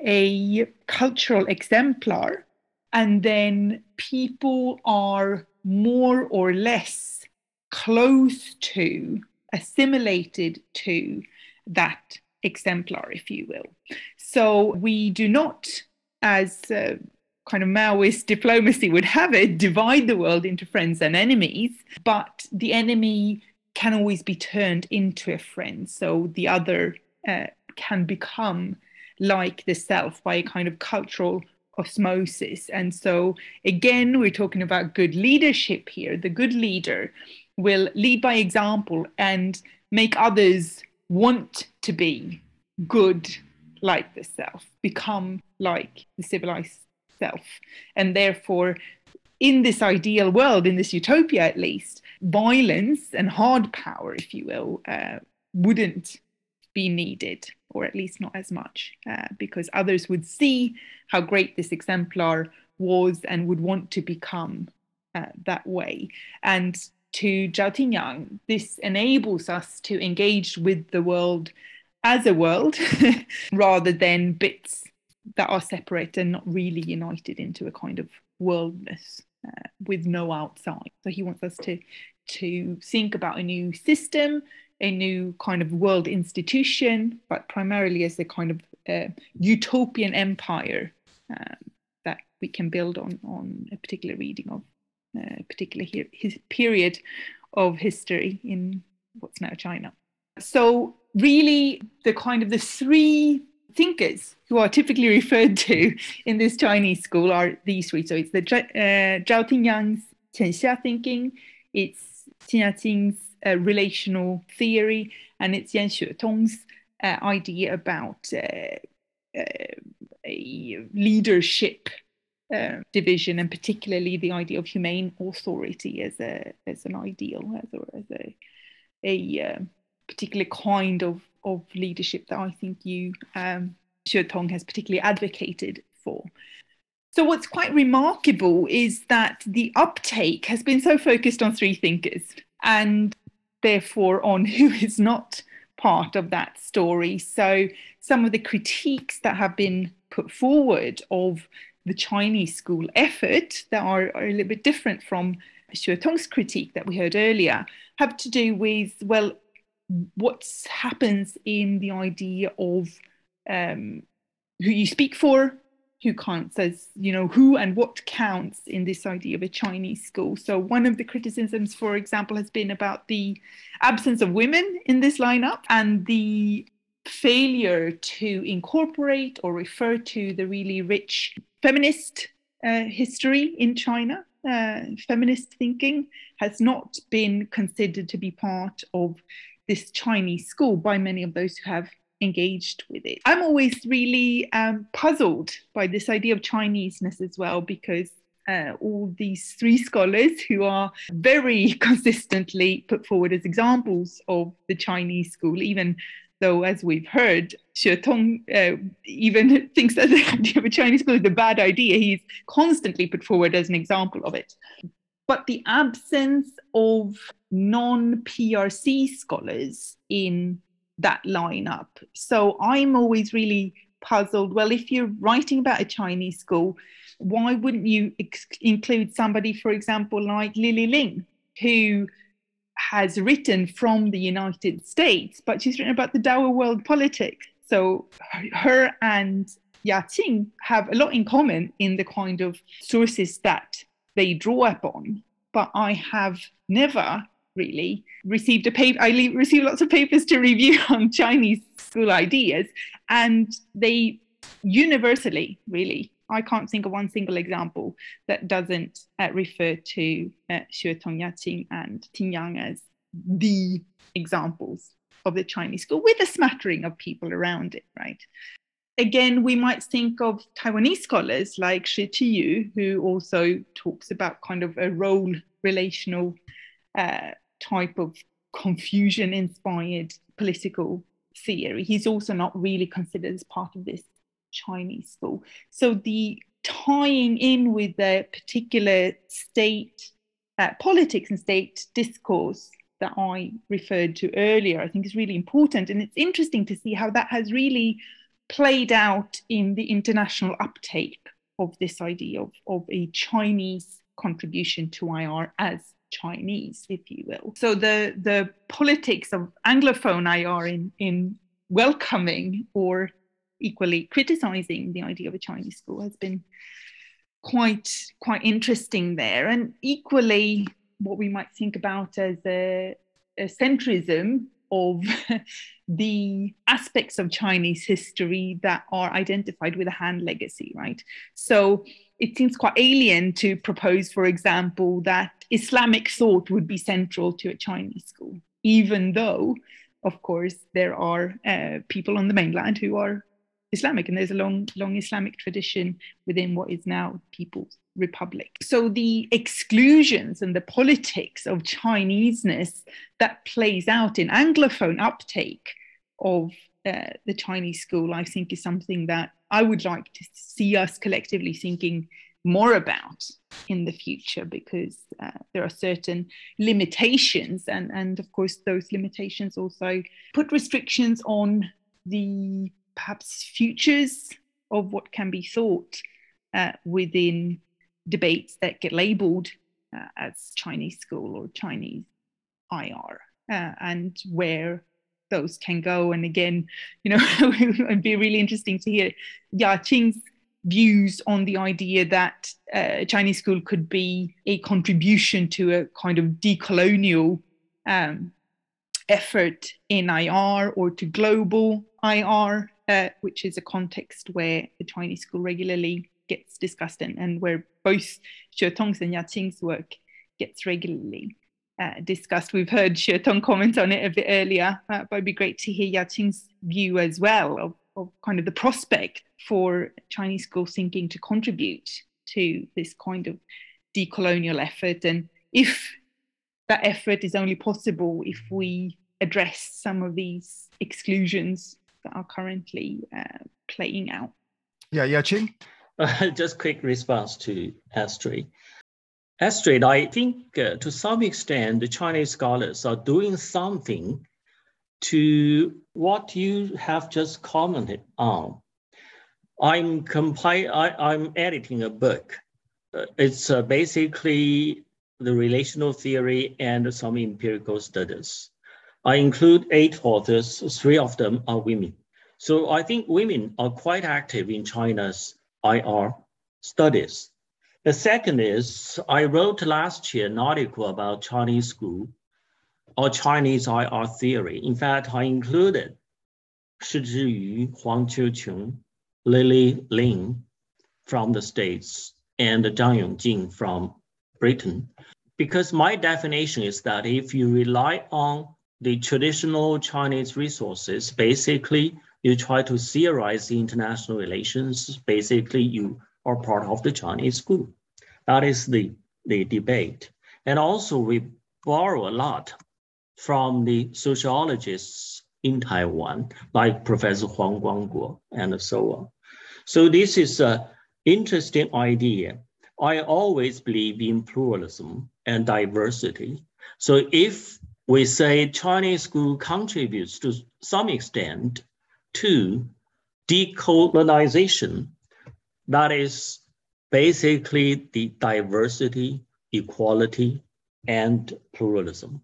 a cultural exemplar, and then people are more or less close to, assimilated to that exemplar, if you will. So we do not, as uh, kind of Maoist diplomacy would have it, divide the world into friends and enemies, but the enemy can always be turned into a friend. So the other uh, can become like the self by a kind of cultural osmosis. And so again, we're talking about good leadership here. The good leader will lead by example and make others want to be good like the self, become like the civilized self. And therefore, in this ideal world, in this utopia at least, violence and hard power, if you will, uh, wouldn't be needed, or at least not as much, uh, because others would see how great this exemplar was and would want to become uh, that way. And to Zhao Tingyang, this enables us to engage with the world as a world rather than bits that are separate and not really united into a kind of worldness uh, with no outside. So he wants us to, to think about a new system, a new kind of world institution, but primarily as a kind of uh, utopian empire um, that we can build on, on a particular reading of a particular he- his period of history in what's now China. So really the kind of the three thinkers who are typically referred to in this Chinese school are these three. So it's the uh, Zhao Tingyang's Qianxia thinking, it's Qin Yaqing's uh, relational theory, and it's Yan Xuetong's uh, idea about uh, uh, a leadership uh, division, and particularly the idea of humane authority as a as an ideal, as a, as a, a uh, particular kind of, of leadership that I think you, um, Xuetong, has particularly advocated for. So what's quite remarkable is that the uptake has been so focused on three thinkers, and therefore on who is not part of that story. So some of the critiques that have been put forward of the Chinese school effort that are, are a little bit different from Xuetong's critique that we heard earlier have to do with, well, what happens in the idea of um, who you speak for, who counts as, you know, who and what counts in this idea of a Chinese school. So one of the criticisms, for example, has been about the absence of women in this lineup and the failure to incorporate or refer to the really rich feminist uh, history in China. Uh, feminist thinking has not been considered to be part of this Chinese school by many of those who have engaged with it. I'm always really um, puzzled by this idea of Chineseness as well, because uh, all these three scholars who are very consistently put forward as examples of the Chinese school, even though, as we've heard, Xuetong uh, even thinks that the idea of a Chinese school is a bad idea. He's constantly put forward as an example of it. But the absence of non-P R C scholars in that lineup. So I'm always really puzzled. Well, if you're writing about a Chinese school, why wouldn't you ex- include somebody, for example, like Lili Ling, who has written from the United States, but she's written about the Dower world politics. So her and Ya-Qing have a lot in common in the kind of sources that they draw upon, but I have never really received a paper. I received lots of papers to review on Chinese school ideas, and they universally, really, I can't think of one single example that doesn't uh, refer to uh, Xuetong, Ya-Qing and Tingyang as the examples of the Chinese school, with a smattering of people around it, right? Again, we might think of Taiwanese scholars like Shi Qiyu, who also talks about kind of a role relational uh, type of confusion-inspired political theory. He's also not really considered as part of this Chinese school. So the tying in with the particular state uh, politics and state discourse that I referred to earlier, I think is really important. And it's interesting to see how that has really played out in the international uptake of this idea of, of a Chinese contribution to I R as Chinese, if you will. So the, the politics of Anglophone I R in, in welcoming or equally criticizing the idea of a Chinese school has been quite, quite interesting there. And equally, what we might think about as a, a centrism of the aspects of Chinese history that are identified with a Han legacy, right? So it seems quite alien to propose, for example, that Islamic thought would be central to a Chinese school, even though, of course, there are uh, people on the mainland who are Islamic, and there's a long, long Islamic tradition within what is now People's Republic. So the exclusions and the politics of Chineseness that plays out in Anglophone uptake of uh, the Chinese school, I think, is something that I would like to see us collectively thinking more about in the future, because uh, there are certain limitations, and, and of course those limitations also put restrictions on the perhaps futures of what can be thought uh, within debates that get labeled uh, as Chinese school or Chinese I R, uh, and where those can go. And again, you know, it'd be really interesting to hear Yaqing's views on the idea that uh, Chinese school could be a contribution to a kind of decolonial um, effort in I R, or to global I R, uh, which is a context where the Chinese school regularly gets discussed, and, and where both Xue Tong's and Yaqing's work gets regularly uh, discussed. We've heard Xue Tong comment on it a bit earlier, uh, but it'd be great to hear Yaqing's view as well of, of kind of the prospect for Chinese school thinking to contribute to this kind of decolonial effort, and if that effort is only possible if we address some of these exclusions that are currently uh, playing out. Yeah, Yaqing? Uh, just quick response to Astrid. Astrid, I think uh, to some extent, the Chinese scholars are doing something to what you have just commented on. I'm compli- I, I'm editing a book. Uh, it's uh, basically the relational theory and some empirical studies. I include eight authors, three of them are women. So I think women are quite active in China's I R studies. The second is, I wrote last year an article about Chinese school or Chinese I R theory. In fact, I included Shi Zhiyu, Huang Qiuqiong, Lily Lin from the States, and Zhang Yongjing from Britain. Because my definition is that if you rely on the traditional Chinese resources, basically you try to theorize the international relations, basically you are part of the Chinese school. That is the, the debate. And also we borrow a lot from the sociologists in Taiwan, like Professor Huang Guangguo and so on. So this is an interesting idea. I always believe in pluralism and diversity. So if we say Chinese school contributes to some extent to decolonization, that is basically the diversity, equality, and pluralism.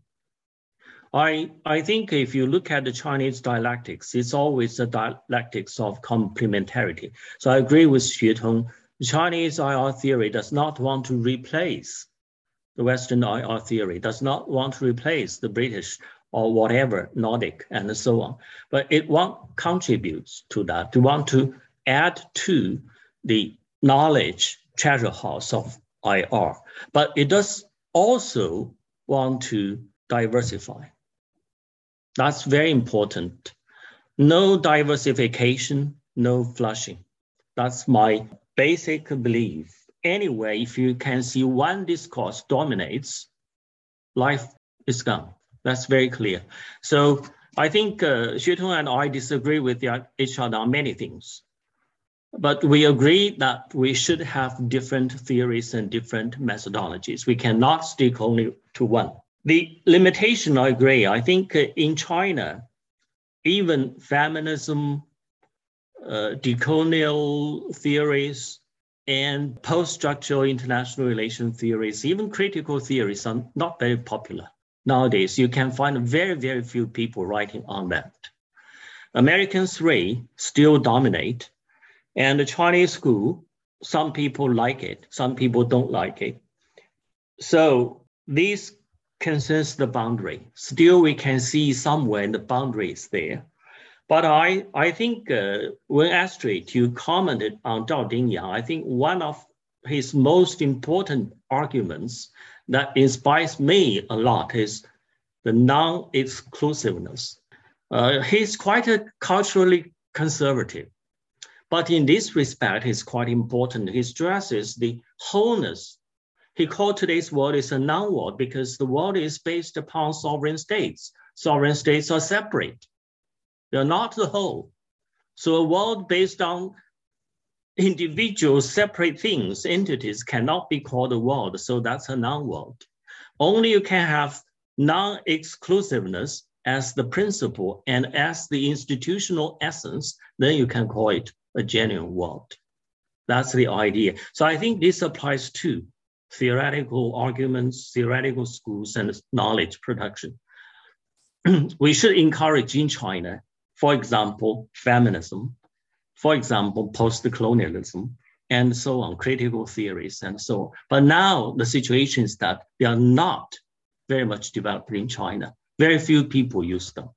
I, I think if you look at the Chinese dialectics, it's always a dialectics of complementarity. So I agree with Xue Tong. Chinese I R theory does not want to replace the Western I R theory, does not want to replace the British or whatever, Nordic and so on. But it want contributes to that, to want to add to the knowledge treasure house of I R. But it does also want to diversify. That's very important. No diversification, no flushing. That's my basic belief. Anyway, if you can see one discourse dominates, life is gone. That's very clear. So I think uh, Xue Tong and I disagree with each other on many things. But we agree that we should have different theories and different methodologies. We cannot stick only to one. The limitation, I agree. I think uh, in China, even feminism, uh, decolonial theories, and post-structural international relation theories, even critical theories are not very popular. Nowadays, you can find very, very few people writing on that. American three still dominate, and the Chinese school, some people like it, some people don't like it. So these concerns the boundary. Still, we can see somewhere in the boundaries there. But I, I think uh, when Astrid, you commented on Zhao Dingyang, I think one of his most important arguments that inspires me a lot is the non-exclusiveness. Uh, he's quite a culturally conservative, but in this respect, it's quite important. He stresses the wholeness. He called today's world is a non-world because the world is based upon sovereign states. Sovereign states are separate. They're not the whole. So a world based on individual separate things, entities cannot be called a world. So that's a non-world. Only you can have non-exclusiveness as the principle and as the institutional essence, then you can call it a genuine world. That's the idea. So I think this applies to theoretical arguments, theoretical schools, and knowledge production. We should encourage in China, for example, feminism, for example, post-colonialism, and so on, critical theories, and so on. But now the situation is that they are not very much developed in China. Very few people use them.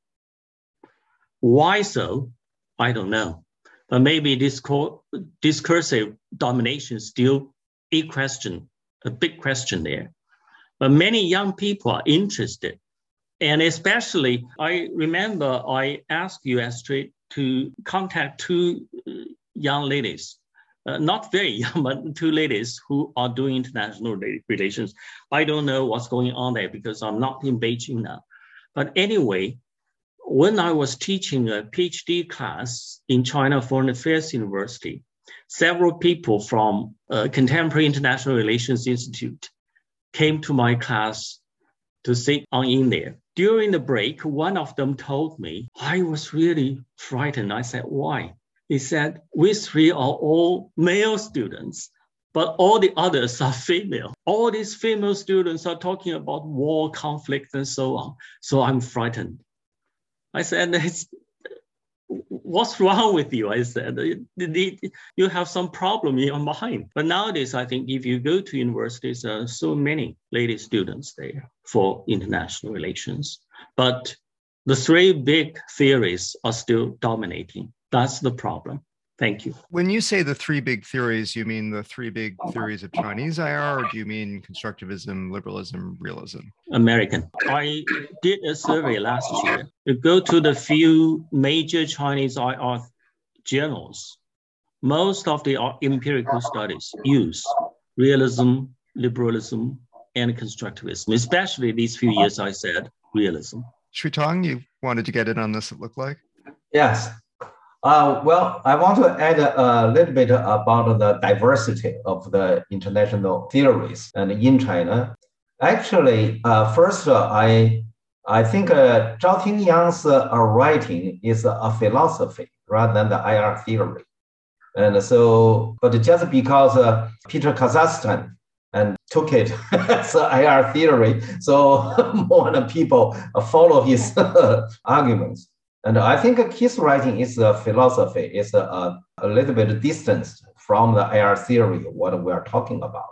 Why so? I don't know. But maybe discur- discursive domination is still a question, a big question there. But many young people are interested. And especially, I remember I asked you, Astrid, to contact two young ladies, uh, not very young, but two ladies who are doing international relations. I don't know what's going on there because I'm not in Beijing now. But anyway, when I was teaching a PhD class in China Foreign Affairs University, several people from uh, Contemporary International Relations Institute came to my class to sit on in there. During the break, one of them told me, I was really frightened. I said, why? He said, we three are all male students, but all the others are female. All these female students are talking about war, conflict, and so on. So I'm frightened. I said, it's, what's wrong with you? I said, you have some problem in your mind. But nowadays, I think if you go to universities, there are so many lady students there for international relations. But the three big theories are still dominating. That's the problem. Thank you. When you say the three big theories, you mean the three big theories of Chinese I R, or do you mean constructivism, liberalism, realism? American. I did a survey last year. You go to the few major Chinese I R journals. Most of the empirical studies use realism, liberalism, and constructivism, especially these few years I said realism. Shuitong, you wanted to get in on this, it looked like? Yes. Uh, well, I want to add a, a little bit about the diversity of the international theories and in China. Actually, uh, first, uh, I I think uh, Zhao Tingyang's uh, writing is a philosophy rather than the I R theory. And so, but just because uh, Peter Kazakhstan and took it as I R theory, so more people follow his arguments. And I think his writing is a philosophy, is a, a little bit distanced from the I R theory, what we are talking about.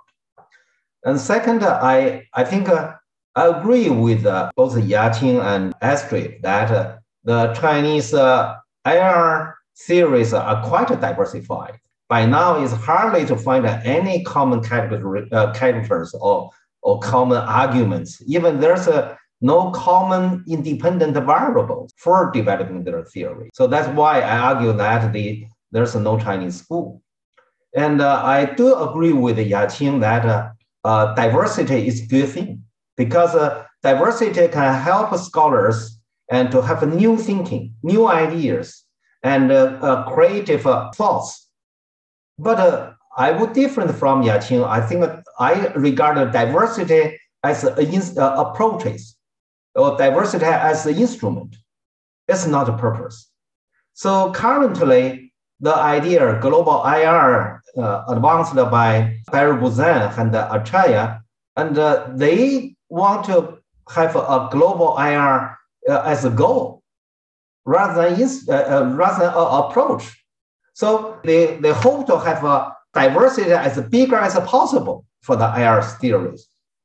And second, I, I think uh, I agree with uh, both Yaqing and Astrid that uh, the Chinese uh, I R theories are quite diversified. By now, it's hardly to find any common category, uh, characters or, or common arguments. Even there's a no common independent variables for developing their theory. So that's why I argue that the, there's no Chinese school. And uh, I do agree with Yaqing that uh, uh, diversity is a good thing because uh, diversity can help scholars and to have new thinking, new ideas, and uh, uh, creative uh, thoughts. But uh, I would different from Yaqing. I think I regard diversity as a, uh, approaches, or diversity as an instrument. It's not a purpose. So currently, the idea global I R uh, advanced by Barry Buzan and uh, Achaya, and uh, they want to have a global I R uh, as a goal rather than, uh, uh, rather than an approach. So they, they hope to have a diversity as bigger as possible for the I R theories.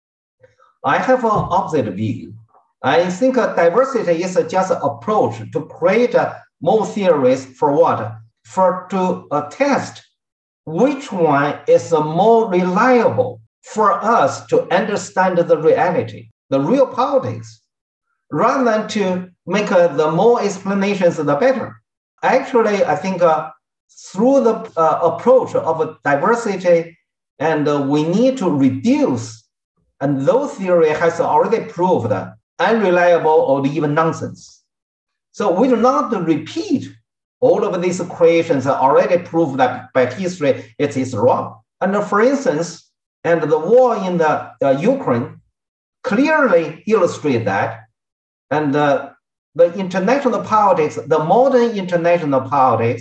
I have an opposite view. I think uh, diversity is uh, just an approach to create uh, more theories for what? For to uh, test which one is uh, more reliable for us to understand the reality, the real politics, rather than to make uh, the more explanations, the better. Actually, I think uh, through the uh, approach of diversity, and uh, we need to reduce, and those theory has already proved unreliable or even nonsense. So we do not repeat all of these creations already proved that by history it is wrong. And uh, for instance, and the war in the uh, Ukraine clearly illustrate that, and uh, the international politics, the modern international politics,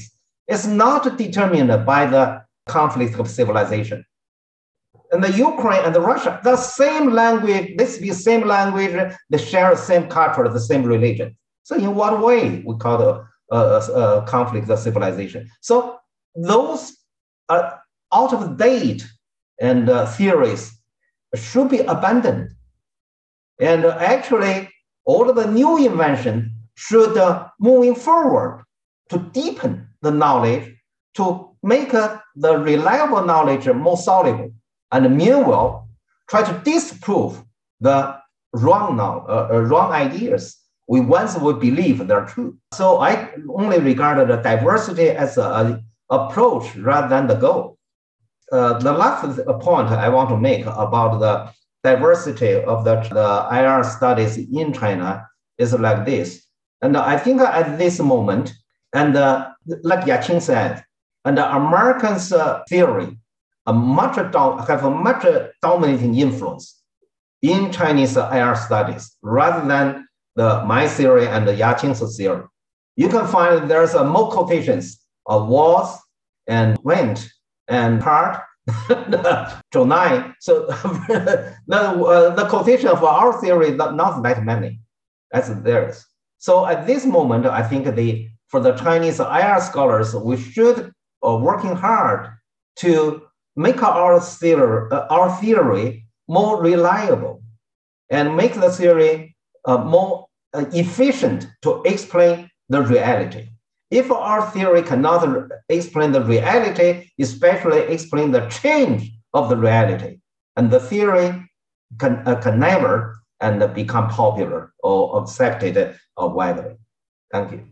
is not determined by the conflict of civilization. And the Ukraine and the Russia, the same language, they speak the same language, they share the same culture, the same religion. So in what way we call the uh, uh, conflict of civilization? So those are out of date and uh, theories should be abandoned. And uh, actually, all of the new invention should uh, moving forward to deepen the knowledge, to make uh, the reliable knowledge more soluble, and meanwhile, try to disprove the wrong now, uh, uh, wrong ideas we once would believe they're true. So I only regarded the diversity as an approach rather than the goal. Uh, the last point I want to make about the diversity of the, the I R studies in China is like this. And I think at this moment, and uh, like Yaqing said, and the Americans' uh, theory a much have a much dominating influence in Chinese I R studies rather than the my theory and the Yaqing's theory. You can find there's a more quotations of Walls and Wendt and Hart, Zhou Nai. So the, uh, the quotation of our theory not, not that many as theirs. So at this moment, I think the for the Chinese I R scholars, we should uh, working hard to make our theory, uh, our theory more reliable and make the theory uh, more uh, efficient to explain the reality. If our theory cannot explain the reality, especially explain the change of the reality, and the theory can, uh, can never and become popular or accepted uh, widely. Thank you.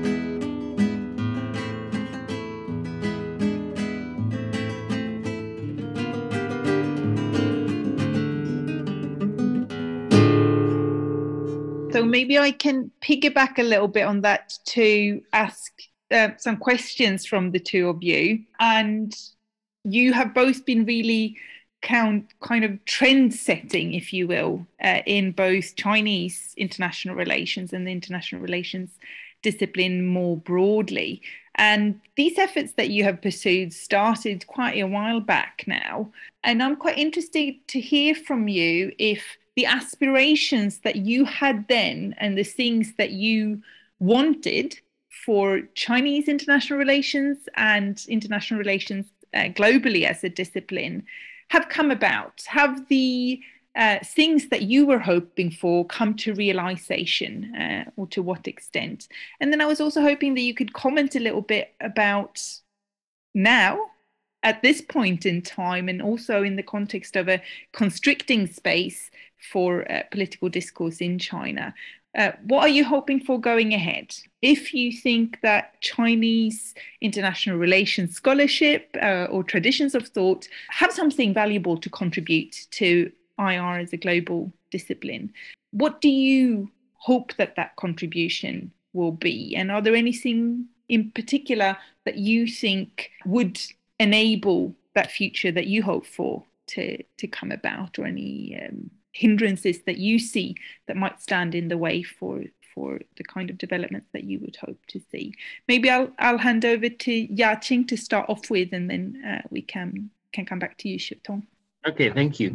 So maybe I can piggyback a little bit on that to ask uh, some questions from the two of you. And you have both been really count, kind of trend setting, if you will, uh, in both Chinese international relations and the international relations discipline more broadly. And these efforts that you have pursued started quite a while back now. And I'm quite interested to hear from you if the aspirations that you had then and the things that you wanted for Chinese international relations and international relations uh, globally as a discipline have come about. Have the uh, things that you were hoping for come to realization, uh, or to what extent? And then I was also hoping that you could comment a little bit about now, at this point in time, and also in the context of a constricting space for uh, political discourse in China. Uh, what are you hoping for going ahead? If you think that Chinese international relations scholarship uh, or traditions of thought have something valuable to contribute to I R as a global discipline, what do you hope that that contribution will be? And are there anything in particular that you think would enable that future that you hope for to, to come about, or any um, hindrances that you see that might stand in the way for for the kind of developments that you would hope to see? Maybe I'll I'll hand over to Yaqing to start off with, and then uh, we can can come back to you, Shih-tong. Okay, thank you.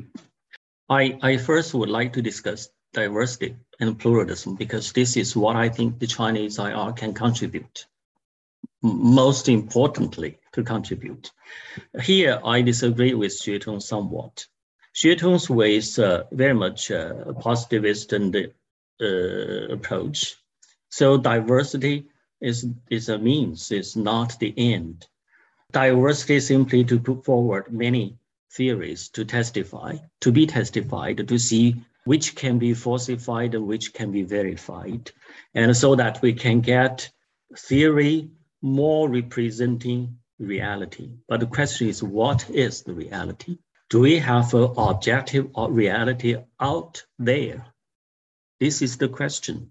I I first would like to discuss diversity and pluralism, because this is what I think the Chinese I R can contribute. Most importantly, to contribute. Here, I disagree with Xue-tong somewhat. Xue-tong's way is uh, very much uh, a positivist and uh, approach. So diversity is, is a means, is not the end. Diversity is simply to put forward many theories to testify, to be testified, to see which can be falsified and which can be verified. And so that we can get theory more representing reality. But the question is, what is the reality? Do we have an objective reality out there? This is the question.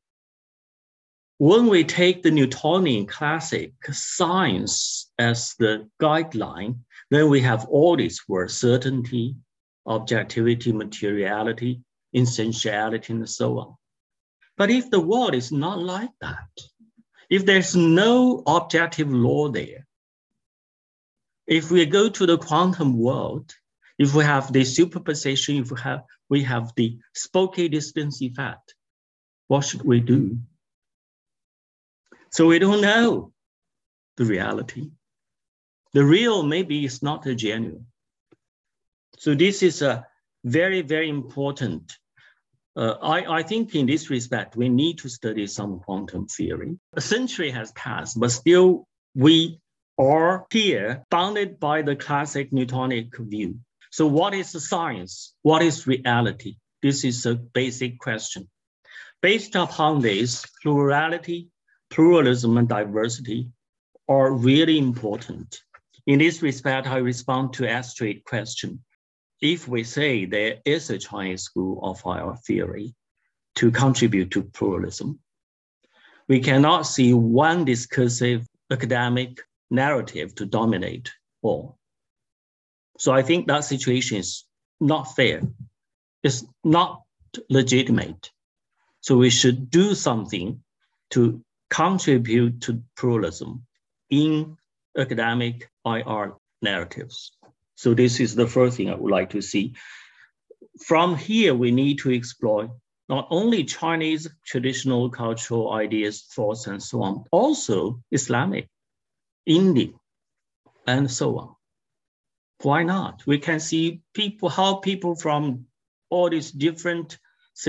When we take the Newtonian classic science as the guideline, then we have all these words: certainty, objectivity, materiality, essentiality, and so on. But if the world is not like that, If there's no objective law there, if we go to the quantum world, if we have the superposition, if we have, we have the Spokane distance effect, what should we do? So we don't know the reality. The real maybe is not the genuine. So this is a very, very important. Uh, I, I think in this respect, we need to study some quantum theory. A century has passed, but still we are here bounded by the classic Newtonic view. So what is the science? What is reality? This is a basic question. Based upon this, plurality, pluralism, and diversity are really important. In this respect, I respond to Astrid's question. If we say there is a Chinese school of I R theory to contribute to pluralism, we cannot see one discursive academic narrative to dominate all. So I think that situation is not fair. It's not legitimate. So we should do something to contribute to pluralism in academic I R narratives. So this is the first thing I would like to see. From here, we need to explore not only Chinese traditional cultural ideas, thoughts, and so on, also Islamic, Indian, and so on. Why not? We can see people, how people from all these different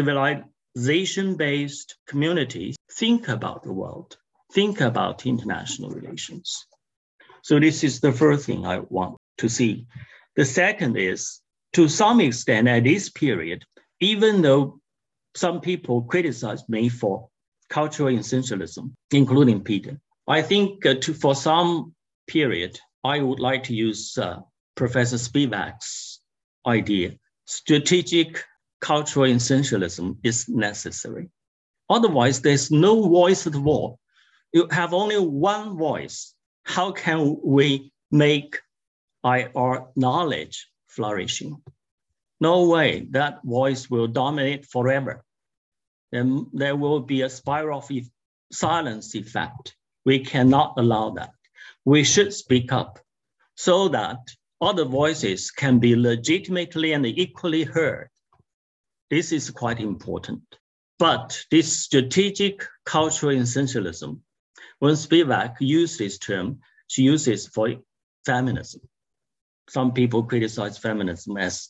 civilization-based communities think about the world, think about international relations. So this is the first thing I want to see. The second is, to some extent at this period, even though some people criticize me for cultural essentialism, including Peter, I think uh, to, for some period, I would like to use uh, Professor Spivak's idea. Strategic cultural essentialism is necessary. Otherwise, there's no voice at all. You have only one voice. How can we make I R knowledge flourishing? No way, that voice will dominate forever. Then there will be a spiral of e- silence effect. We cannot allow that. We should speak up so that other voices can be legitimately and equally heard. This is quite important. But this strategic cultural essentialism, when Spivak used this term, she uses for feminism. Some people criticize feminism as,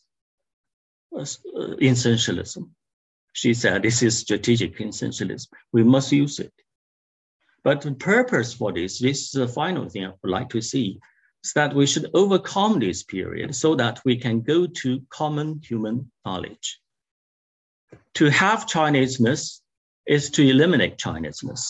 as uh, essentialism. She said this is strategic essentialism. We must use it. But the purpose for this, this is the final thing I would like to see, is that we should overcome this period so that we can go to common human knowledge. To have Chineseness is to eliminate Chineseness.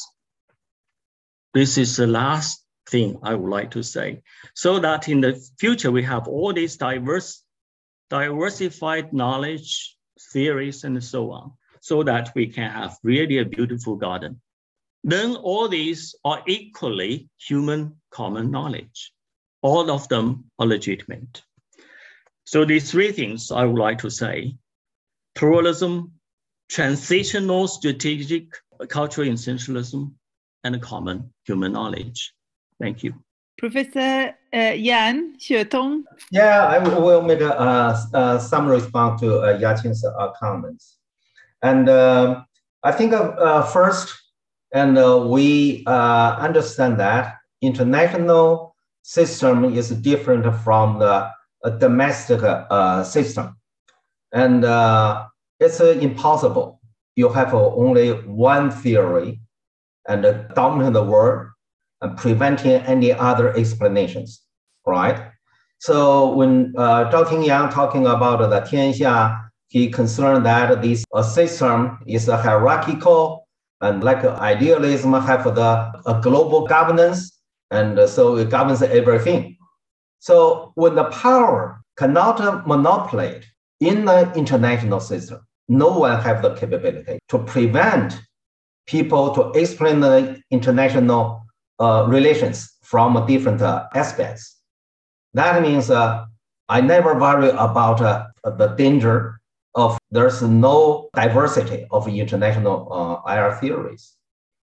This is the last thing I would like to say, so that in the future we have all these diverse, diversified knowledge, theories, and so on, so that we can have really a beautiful garden. Then all these are equally human common knowledge. All of them are legitimate. So these three things I would like to say: pluralism, transitional strategic cultural essentialism, and common human knowledge. Thank you. Professor uh, Yan Xuetong. Yeah, I will make a, uh, uh, some response to uh, Yaqing's uh, comments. And uh, I think uh, uh, first, and uh, we uh, understand that international system is different from the uh, domestic uh, system. And uh, it's uh, impossible. You have uh, only one theory and uh, dominate the world and preventing any other explanations, right? So when uh, Zhao Tingyang talking about the Tianxia, he concerned that this uh, system is a hierarchical and like idealism have the a global governance, and uh, so it governs everything. So when the power cannot manipulate in the international system, no one have the capability to prevent people to explain the international uh, relations from different uh, aspects. That means uh, I never worry about uh, the danger of there's no diversity of international uh, I R theories.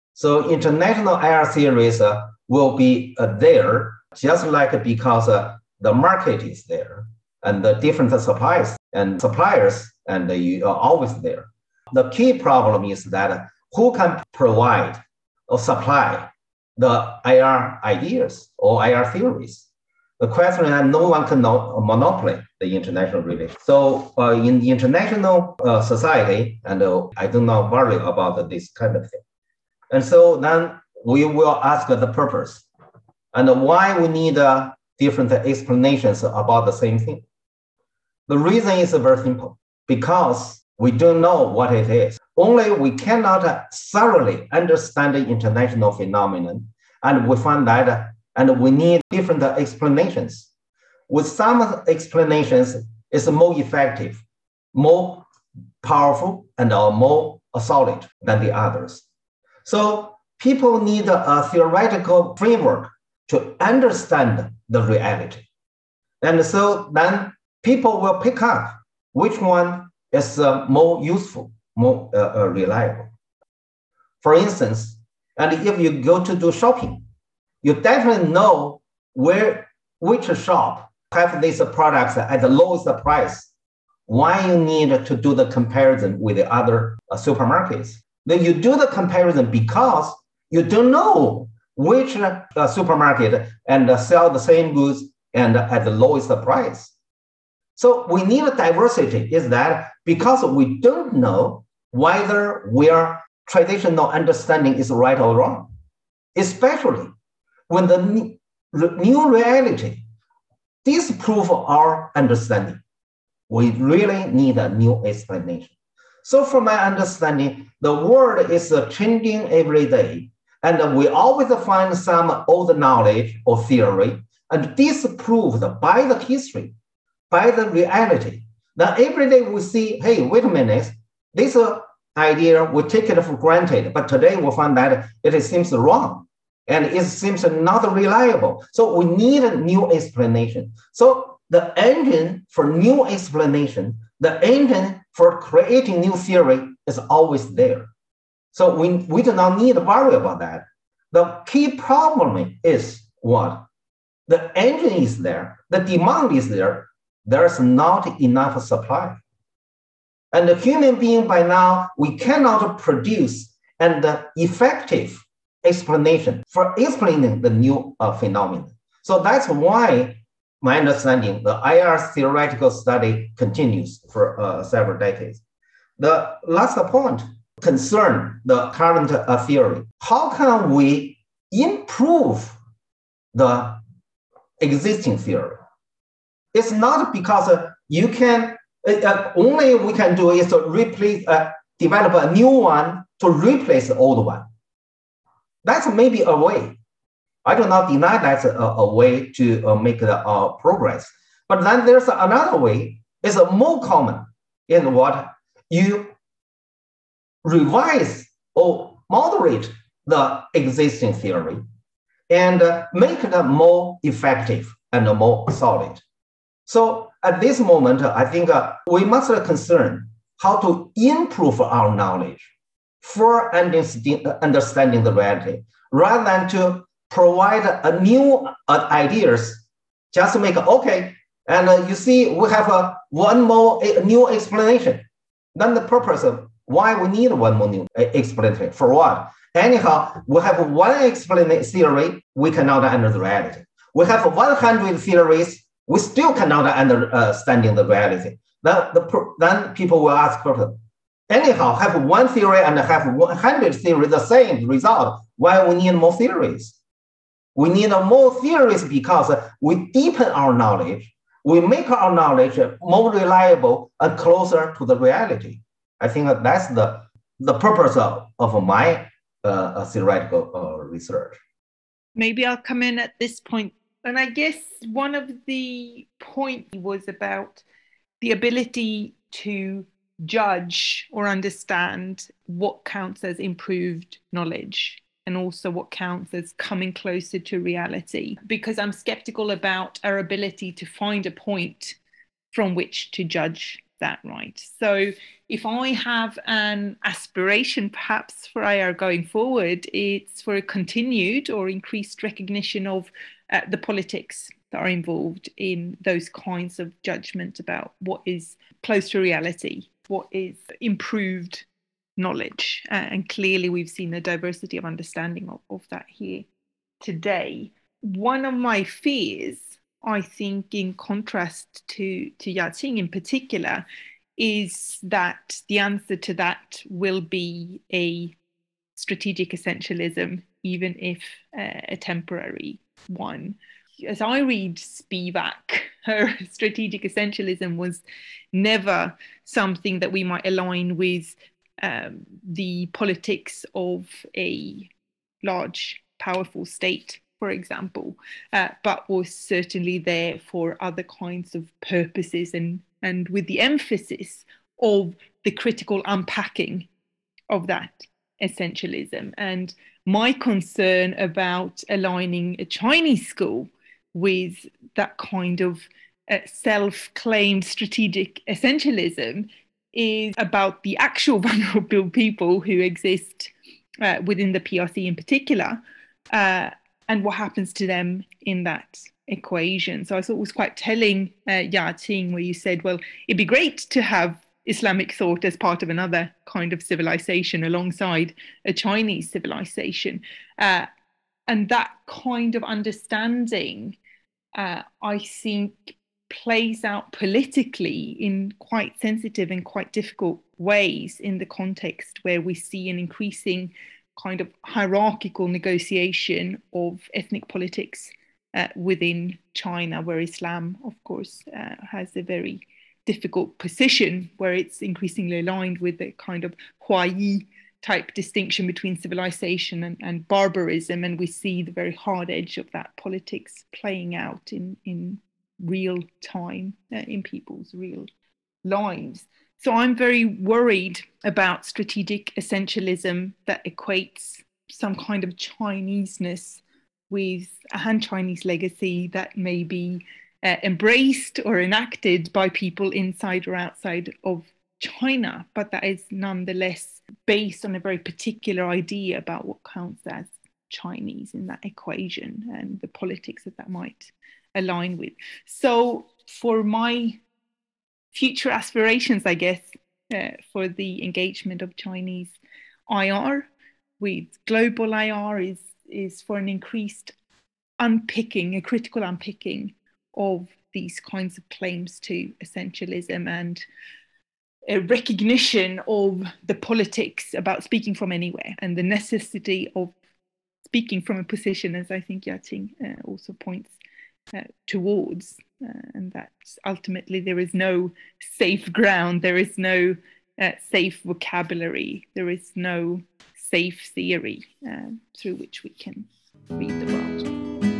So international I R theories uh, will be uh, there, just like because uh, the market is there and the different supplies and suppliers and uh, you are always there. The key problem is that who can provide or supply the I R ideas or I R theories? The question is no one can know, monopoly the international relations. So uh, in the international uh, society, and uh, I do not worry about this kind of thing. And so then we will ask the purpose and why we need uh, different explanations about the same thing. The reason is very simple, because we don't know what it is. Only we cannot thoroughly understand the international phenomenon, and we find that, uh, and we need different explanations. With some explanations, it's more effective, more powerful, and uh, more solid than the others. So people need a theoretical framework to understand the reality. And so then people will pick up which one is uh, more useful, more uh, uh, reliable. For instance, and if you go to do shopping, you definitely know where which shop have these products at the lowest price. Why you need to do the comparison with the other uh, supermarkets? Then you do the comparison because you don't know which uh, supermarket and uh, sell the same goods and uh, at the lowest price. So we need a diversity is that because we don't know whether where traditional understanding is right or wrong, especially when the new reality disprove our understanding. We really need a new explanation. So from my understanding, the world is uh, changing every day, and uh, we always find some old knowledge or theory and disproved by the history, by the reality. Now every day we see, hey, wait a minute, this uh, idea, we take it for granted, but today we find that it seems wrong and it seems not reliable. So we need a new explanation. So the engine for new explanation, the engine for creating new theory is always there. So we, we do not need to worry about that. The key problem is what? The engine is there, the demand is there, there's not enough supply. And the human being by now, we cannot produce an effective explanation for explaining the new uh, phenomenon. So that's why my understanding, the I R theoretical study continues for uh, several decades. The last point concern the current uh, theory. How can we improve the existing theory? It's not because uh, you can, uh, only we can do is to replace, uh, develop a new one to replace the old one. That's maybe a way. I do not deny that's a, a way to uh, make the uh, progress. But then there's another way, it's a more common in what you revise or moderate the existing theory and uh, make it more effective and more solid. So at this moment, I think uh, we must concern how to improve our knowledge for understanding the reality, rather than to provide a new uh, ideas, just to make, okay, and uh, you see, we have uh, one more a new explanation. Then the purpose of why we need one more new explanation, for what? Anyhow, we have one explanation theory, we cannot understand the reality. We have one hundred theories, we still cannot understand the reality. Then, the, then people will ask, anyhow, have one theory and have one hundred theories, the same result. Why we need more theories? We need more theories because we deepen our knowledge. We make our knowledge more reliable and closer to the reality. I think that's the, the purpose of, of my uh, theoretical uh, research. Maybe I'll come in at this point. And I guess one of the points was about the ability to judge or understand what counts as improved knowledge and also what counts as coming closer to reality, because I'm skeptical about our ability to find a point from which to judge that right. So if I have an aspiration perhaps for I R going forward, it's for a continued or increased recognition of uh, the politics that are involved in those kinds of judgment about what is close to reality, what is improved knowledge. Uh, and clearly we've seen a diversity of understanding of, of that here today. One of my fears, I think, in contrast to, to Yating in particular, is that the answer to that will be a strategic essentialism, even if uh, a temporary one. As I read Spivak, her strategic essentialism was never something that we might align with um, the politics of a large, powerful state, for example, uh, but was certainly there for other kinds of purposes, and, and with the emphasis of the critical unpacking of that essentialism. And my concern about aligning a Chinese school with that kind of uh, self-claimed strategic essentialism is about the actual vulnerable people who exist uh, within the P R C in particular, uh, and what happens to them in that equation. So I thought it was quite telling, uh, Yating, where you said, well, it'd be great to have Islamic thought as part of another kind of civilization alongside a Chinese civilization. Uh, and that kind of understanding, uh, I think, plays out politically in quite sensitive and quite difficult ways in the context where we see an increasing kind of hierarchical negotiation of ethnic politics uh, within China, where Islam, of course, uh, has a very difficult position where it's increasingly aligned with the kind of Huayi type distinction between civilization and, and barbarism. And we see the very hard edge of that politics playing out in, in real time, uh, in people's real lives. So I'm very worried about strategic essentialism that equates some kind of Chineseness with a Han Chinese legacy that may be uh, embraced or enacted by people inside or outside of China, but that is nonetheless based on a very particular idea about what counts as Chinese in that equation and the politics that that might align with. So for my future aspirations, I guess, uh, for the engagement of Chinese I R with global I R is, is for an increased unpicking, a critical unpicking of these kinds of claims to essentialism and a recognition of the politics about speaking from anywhere and the necessity of speaking from a position, as I think Yating uh, also points uh, towards, uh, and that ultimately there is no safe ground, there is no uh, safe vocabulary, there is no safe theory uh, through which we can read the world.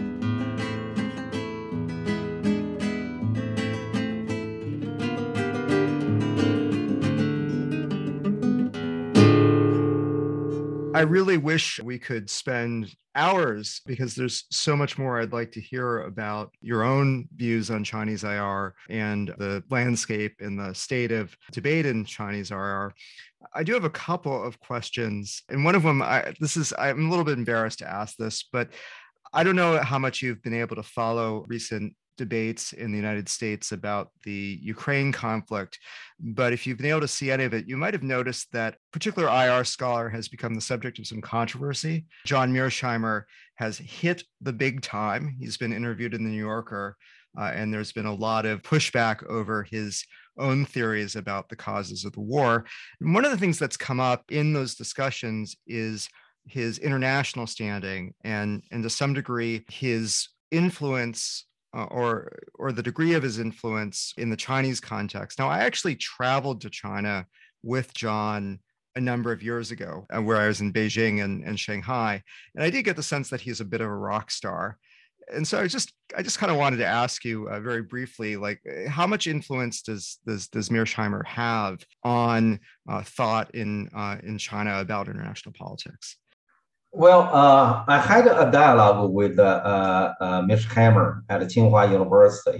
I really wish we could spend hours, because there's so much more I'd like to hear about your own views on Chinese I R and the landscape and the state of debate in Chinese I R. I do have a couple of questions, and one of them, I, this is, I'm a little bit embarrassed to ask this, but I don't know how much you've been able to follow recent debates in the United States about the Ukraine conflict, but if you've been able to see any of it, you might have noticed that a particular I R scholar has become the subject of some controversy. John Mearsheimer has hit the big time. He's been interviewed in the New Yorker, uh, and there's been a lot of pushback over his own theories about the causes of the war. And one of the things that's come up in those discussions is his international standing and, and to some degree, his influence Uh, or or the degree of his influence in the Chinese context. Now, I actually traveled to China with John a number of years ago, uh, where I was in Beijing and, and Shanghai, and I did get the sense that he's a bit of a rock star. And so I just I just kind of wanted to ask you uh, very briefly, like, how much influence does does, does Mearsheimer have on uh, thought in uh, in China about international politics? Well, uh, I had a dialogue with uh, uh, Mearsheimer at Tsinghua University.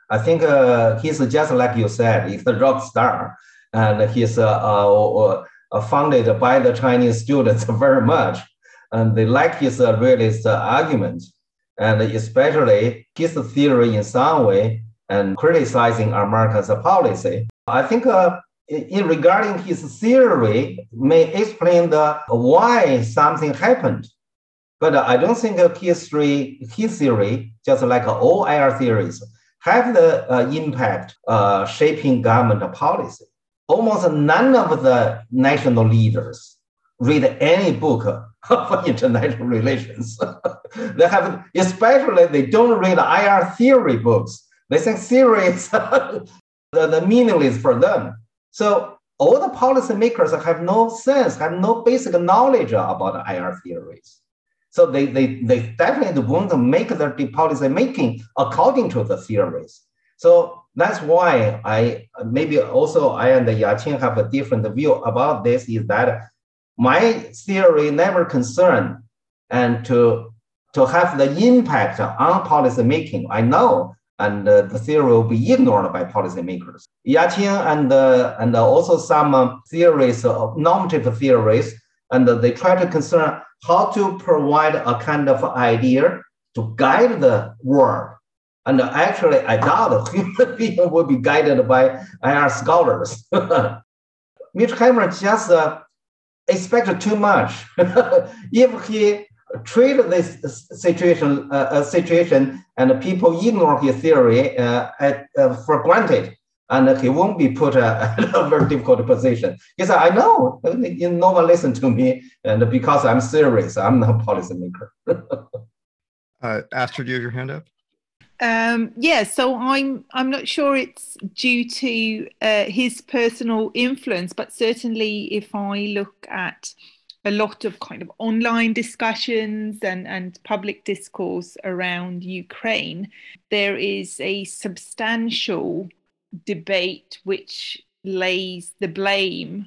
I think uh, he's just like you said, he's a rock star, and he's uh, uh, uh, funded by the Chinese students very much, and they like his uh, realist uh, argument, and especially his theory in some way and criticizing America's policy. I think uh, in regarding his theory may explain the why something happened. But I don't think history, his theory, just like all I R theories, have the uh, impact uh, shaping government policy. Almost none of the national leaders read any book of international relations. They have, especially they don't read I R theory books. They think theory is the, the meaningless for them. So all the policymakers have no sense, have no basic knowledge about I R theories. So they, they, they definitely want to make their policy making according to the theories. So that's why I maybe also I and Yaqing have a different view about this, is that my theory never concerned and to, to have the impact on policy making. I know, and uh, the theory will be ignored by policymakers. Yaqing and, uh, and also some uh, theories, uh, normative theories, and uh, they try to concern how to provide a kind of idea to guide the world. And actually, I doubt human being will be guided by I R scholars. Mearsheimer just uh, expected too much. If he treat this situation, uh, a situation, and people ignore his theory uh, at, uh, for granted, and he won't be put uh, in a very difficult position. He said, I know, no one listen to me, and because I'm serious, I'm not a policymaker. uh, Astrid, do you have your hand up? Um, yeah, so I'm I'm not sure it's due to uh, his personal influence, but certainly if I look at a lot of kind of online discussions and, and public discourse around Ukraine, there is a substantial debate which lays the blame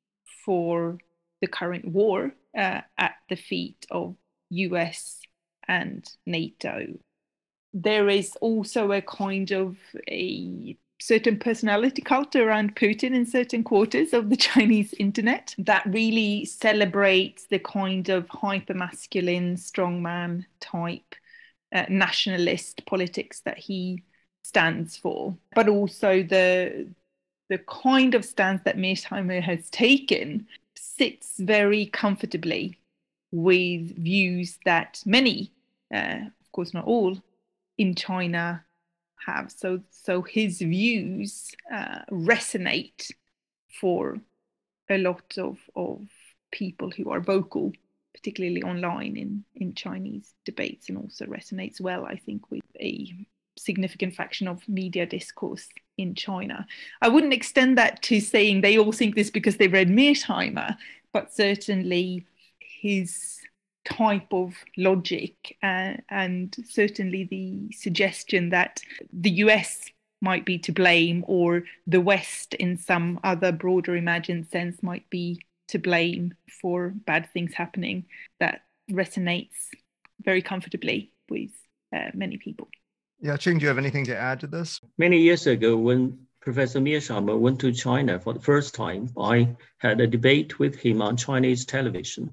for the current war uh, at the feet of U S and NATO. There is also a kind of a certain personality cult around Putin in certain quarters of the Chinese internet that really celebrates the kind of hyper-masculine, strongman type uh, nationalist politics that he stands for, but also the the kind of stance that Mearsheimer has taken sits very comfortably with views that many, uh, of course not all, in China have. So, so his views uh, resonate for a lot of, of people who are vocal, particularly online in, in Chinese debates, and also resonates well, I think, with a significant fraction of media discourse in China. I wouldn't extend that to saying they all think this because they read Mearsheimer, but certainly his type of logic uh, and certainly the suggestion that the U S might be to blame, or the West in some other broader imagined sense might be to blame for bad things happening, that resonates very comfortably with uh, many people. Yaqing, do you have anything to add to this? Many years ago, when Professor Mearsheimer went to China for the first time, I had a debate with him on Chinese television.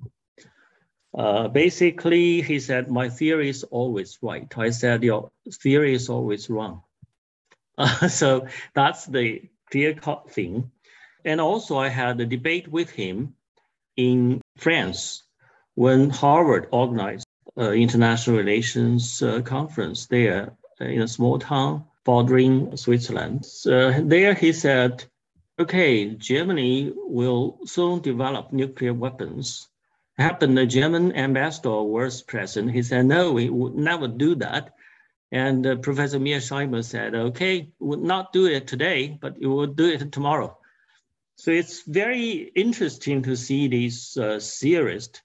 Uh, basically, he said, my theory is always right. I said, your theory is always wrong. Uh, so that's the clear-cut thing. And also, I had a debate with him in France when Harvard organized uh, international relations uh, conference there in a small town bordering Switzerland. Uh, there he said, okay, Germany will soon develop nuclear weapons. Happened the German ambassador was present. He said, no, we would never do that. And uh, Professor Mearsheimer said, okay, we would not do it today, but we will do it tomorrow. So it's very interesting to see these uh, theorists.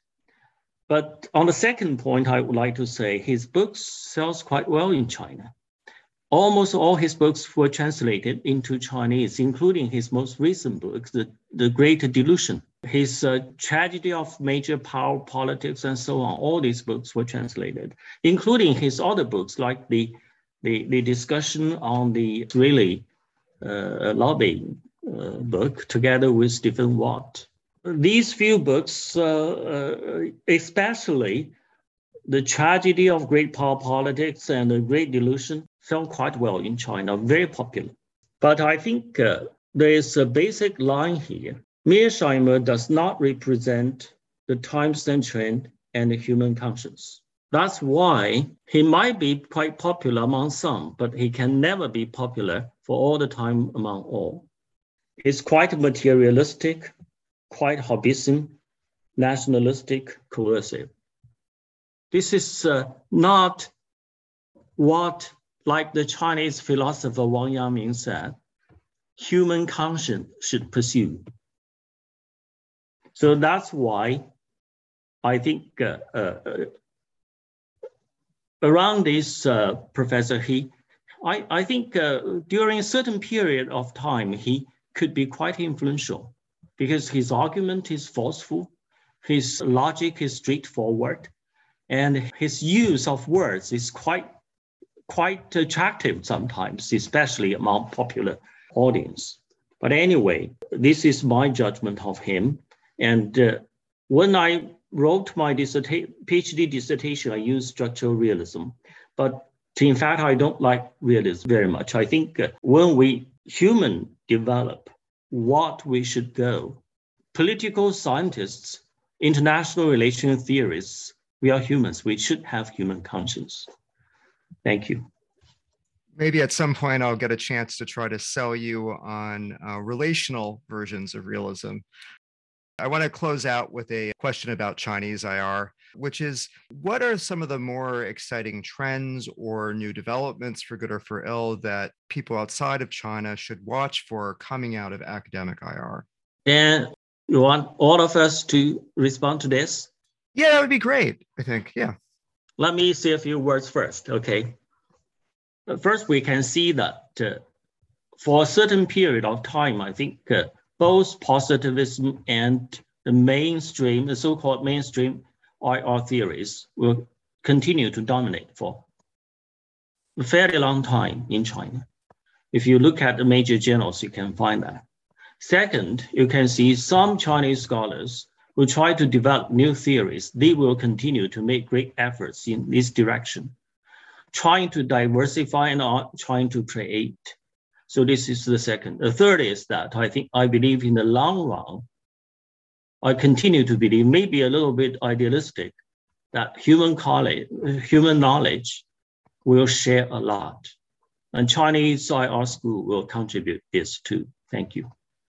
But on the second point, I would like to say his books sells quite well in China. Almost all his books were translated into Chinese, including his most recent book, The, the Great Delusion. His uh, Tragedy of Major Power Politics and so on, all these books were translated, including his other books like the the, the discussion on the Israeli uh, lobbying uh, book together with Stephen Watt. These few books, uh, uh, especially The Tragedy of Great Power Politics and The Great Delusion, fell quite well in China, very popular. But I think uh, there is a basic line here. Mearsheimer does not represent the times and trend and the human conscience. That's why he might be quite popular among some, but he can never be popular for all the time among all. He's quite materialistic, quite hobbyism, nationalistic, coercive. This is uh, not what, like the Chinese philosopher Wang Yangming said, human conscience should pursue. So that's why I think uh, uh, around this uh, professor, he, I, I think uh, during a certain period of time, he could be quite influential because his argument is forceful, his logic is straightforward, and his use of words is quite, quite attractive sometimes, especially among popular audience. But anyway, this is my judgment of him. And uh, when I wrote my disserta- PhD dissertation, I used structural realism. But in fact, I don't like realism very much. I think uh, when we human develop what we should go, political scientists, international relation theorists, we are humans. We should have human conscience. Thank you. Maybe at some point I'll get a chance to try to sell you on uh, relational versions of realism. I want to close out with a question about Chinese I R, which is, what are some of the more exciting trends or new developments, for good or for ill, that people outside of China should watch for coming out of academic I R? And you want all of us to respond to this? Yeah, that would be great, I think. Yeah. Let me say a few words first, okay? First, we can see that uh, for a certain period of time, I think uh, both positivism and the mainstream, the so-called mainstream I R theories will continue to dominate for a fairly long time in China. If you look at the major journals, you can find that. Second, you can see some Chinese scholars who try to develop new theories. They will continue to make great efforts in this direction, trying to diversify and trying to create. So this is the second. The third is that I think, I believe in the long run, I continue to believe, maybe a little bit idealistic, that human college, human knowledge will share a lot. And Chinese I R school will contribute this too. Thank you.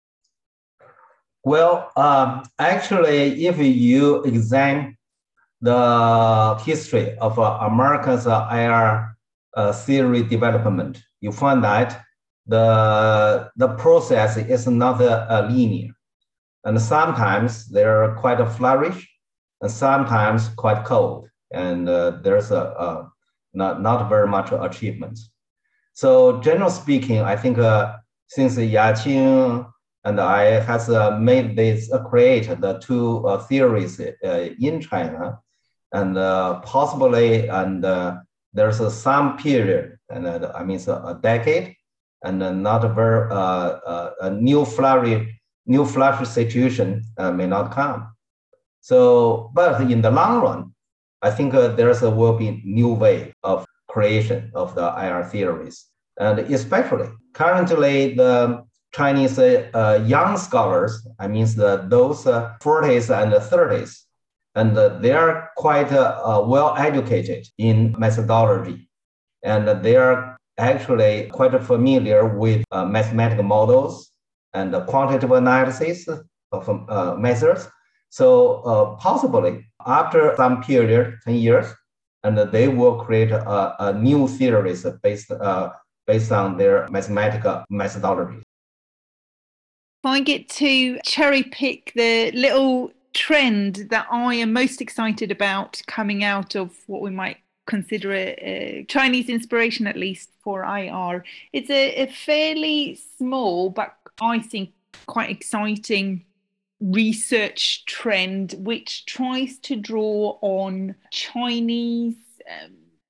Well, um, actually, if you examine the history of uh, America's uh, I R uh, theory development, you find that the, the process is not uh, linear. And sometimes they're quite a flourish, and sometimes quite cold. And uh, there's a, a not, not very much achievement. So generally speaking, I think uh, since Yaqing and I has uh, made this, uh, create the two uh, theories uh, in China, and uh, possibly, and uh, there's uh, some period, and uh, I mean, a, a decade, and uh, not a very, uh, uh, a new flourish, new flourish situation uh, may not come. So, but in the long run, I think uh, there's a will be new way of creation of the I R theories. And especially currently the Chinese uh, young scholars, I mean the, those uh, forties and thirties, and uh, they are quite uh, uh, well educated in methodology. And they are actually quite familiar with uh, mathematical models and the quantitative analysis of uh, methods. So uh, possibly after some period, ten years, and they will create a, a new theories based, uh, based on their mathematical methodology. If I get to cherry pick the little trend that I am most excited about coming out of what we might consider a, a Chinese inspiration, at least for I R, it's a, a fairly small, but I think quite exciting research trend which tries to draw on Chinese um,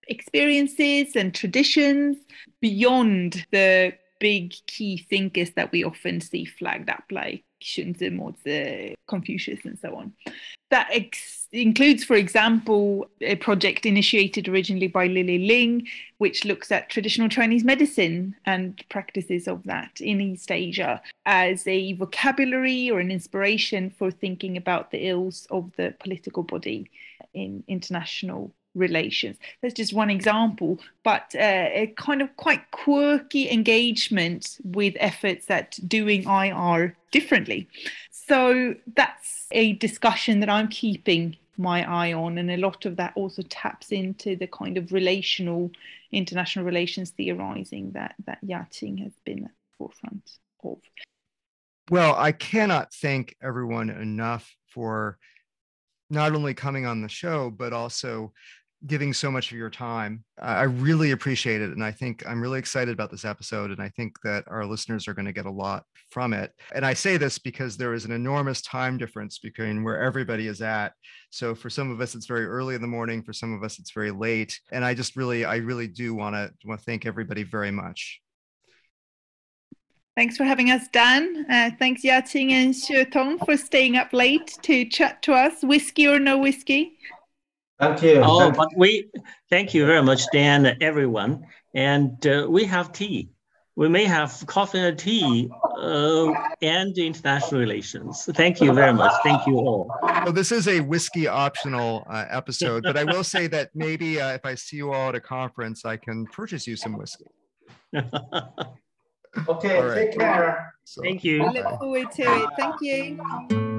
experiences and traditions beyond the big key thinkers that we often see flagged up, like Xunzi, Mozi, Confucius, and so on. That ex- includes, for example, a project initiated originally by Lili Ling, which looks at traditional Chinese medicine and practices of that in East Asia as a vocabulary or an inspiration for thinking about the ills of the political body in international relations. That's just one example, but uh, a kind of quite quirky engagement with efforts at doing I R differently. So that's a discussion that I'm keeping my eye on, and a lot of that also taps into the kind of relational international relations theorizing that that Yating has been at the forefront of. Well, I cannot thank everyone enough for not only coming on the show, but also giving so much of your time. I really appreciate it. And I think I'm really excited about this episode. And I think that our listeners are going to get a lot from it. And I say this because there is an enormous time difference between where everybody is at. So for some of us, it's very early in the morning. For some of us, it's very late. And I just really, I really do want to want to thank everybody very much. Thanks for having us, Dan. Uh, thanks, Yating and Xue for staying up late to chat to us. Whiskey or no whiskey? Thank you. Oh, Thank but we thank you very much, Dan, everyone. And uh, we have tea. We may have coffee and tea uh, and international relations. Thank you very much. Thank you all. Well, this is a whiskey optional uh, episode, but I will say that maybe uh, if I see you all at a conference, I can purchase you some whiskey. Okay, All right. take care. So, Thank you. We look forward to it. Thank you.